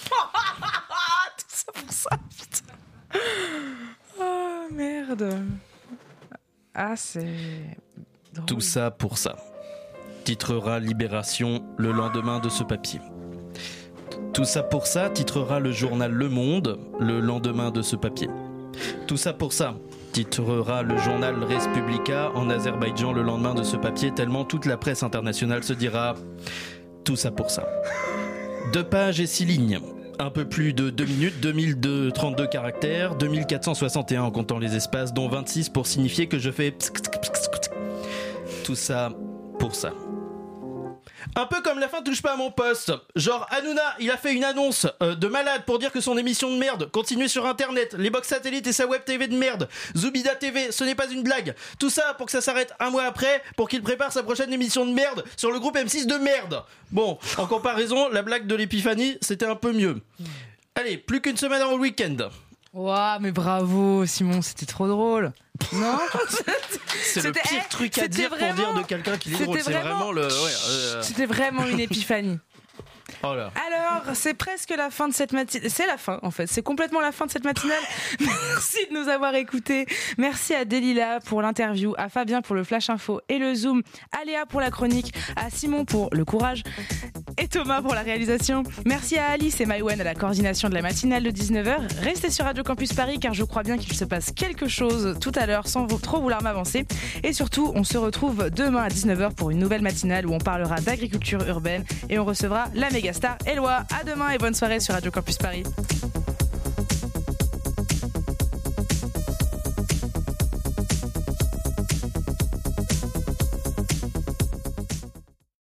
S6: Tout ça pour ça, putain. Oh merde. Ah, c'est drôle.
S16: Tout ça pour ça. Titrera Libération le lendemain de ce papier. Tout ça pour ça titrera le journal Le Monde le lendemain de ce papier. Tout ça pour ça titrera le journal Res Publica en Azerbaïdjan le lendemain de ce papier, tellement toute la presse internationale se dira tout ça pour ça. Deux pages et six lignes. Un peu plus de deux minutes, deux mille trente-deux caractères, deux mille quatre cent soixante et un en comptant les espaces, dont vingt-six pour signifier que je fais... Tout ça pour ça. Un peu comme la fin touche pas à mon poste. Genre, Hanouna, il a fait une annonce euh, de malade pour dire que son émission de merde continuait sur Internet, les box satellites et sa web T V de merde. Zoubida T V, ce n'est pas une blague. Tout ça pour que ça s'arrête un mois après, pour qu'il prépare sa prochaine émission de merde sur le groupe M six de merde. Bon, en comparaison, la blague de l'épiphanie, c'était un peu mieux. Allez, plus qu'une semaine avant le week-end.
S6: Waouh, mais bravo Simon, c'était trop drôle. Non.
S16: C'est le pire
S6: eh,
S16: truc à dire
S6: vraiment,
S16: pour dire de quelqu'un qu'il est drôle. C'est vraiment, vraiment le. Ouais, euh...
S6: C'était vraiment une épiphanie.
S16: Oh là.
S6: Alors, c'est presque la fin de cette matinale. C'est la fin, en fait. C'est complètement la fin de cette matinale. Merci de nous avoir écoutés. Merci à Delila pour l'interview, à Fabien pour le flash info et le zoom, à Léa pour la chronique, à Simon pour le courage et Thomas pour la réalisation. Merci à Alice et Maïwen à la coordination de la matinale de dix-neuf heures. Restez sur Radio Campus Paris car je crois bien qu'il se passe quelque chose tout à l'heure sans trop vouloir m'avancer. Et surtout, on se retrouve demain à dix-neuf heures pour une nouvelle matinale où on parlera d'agriculture urbaine et on recevra la méga star Eloi. À demain et bonne soirée sur Radio Campus Paris.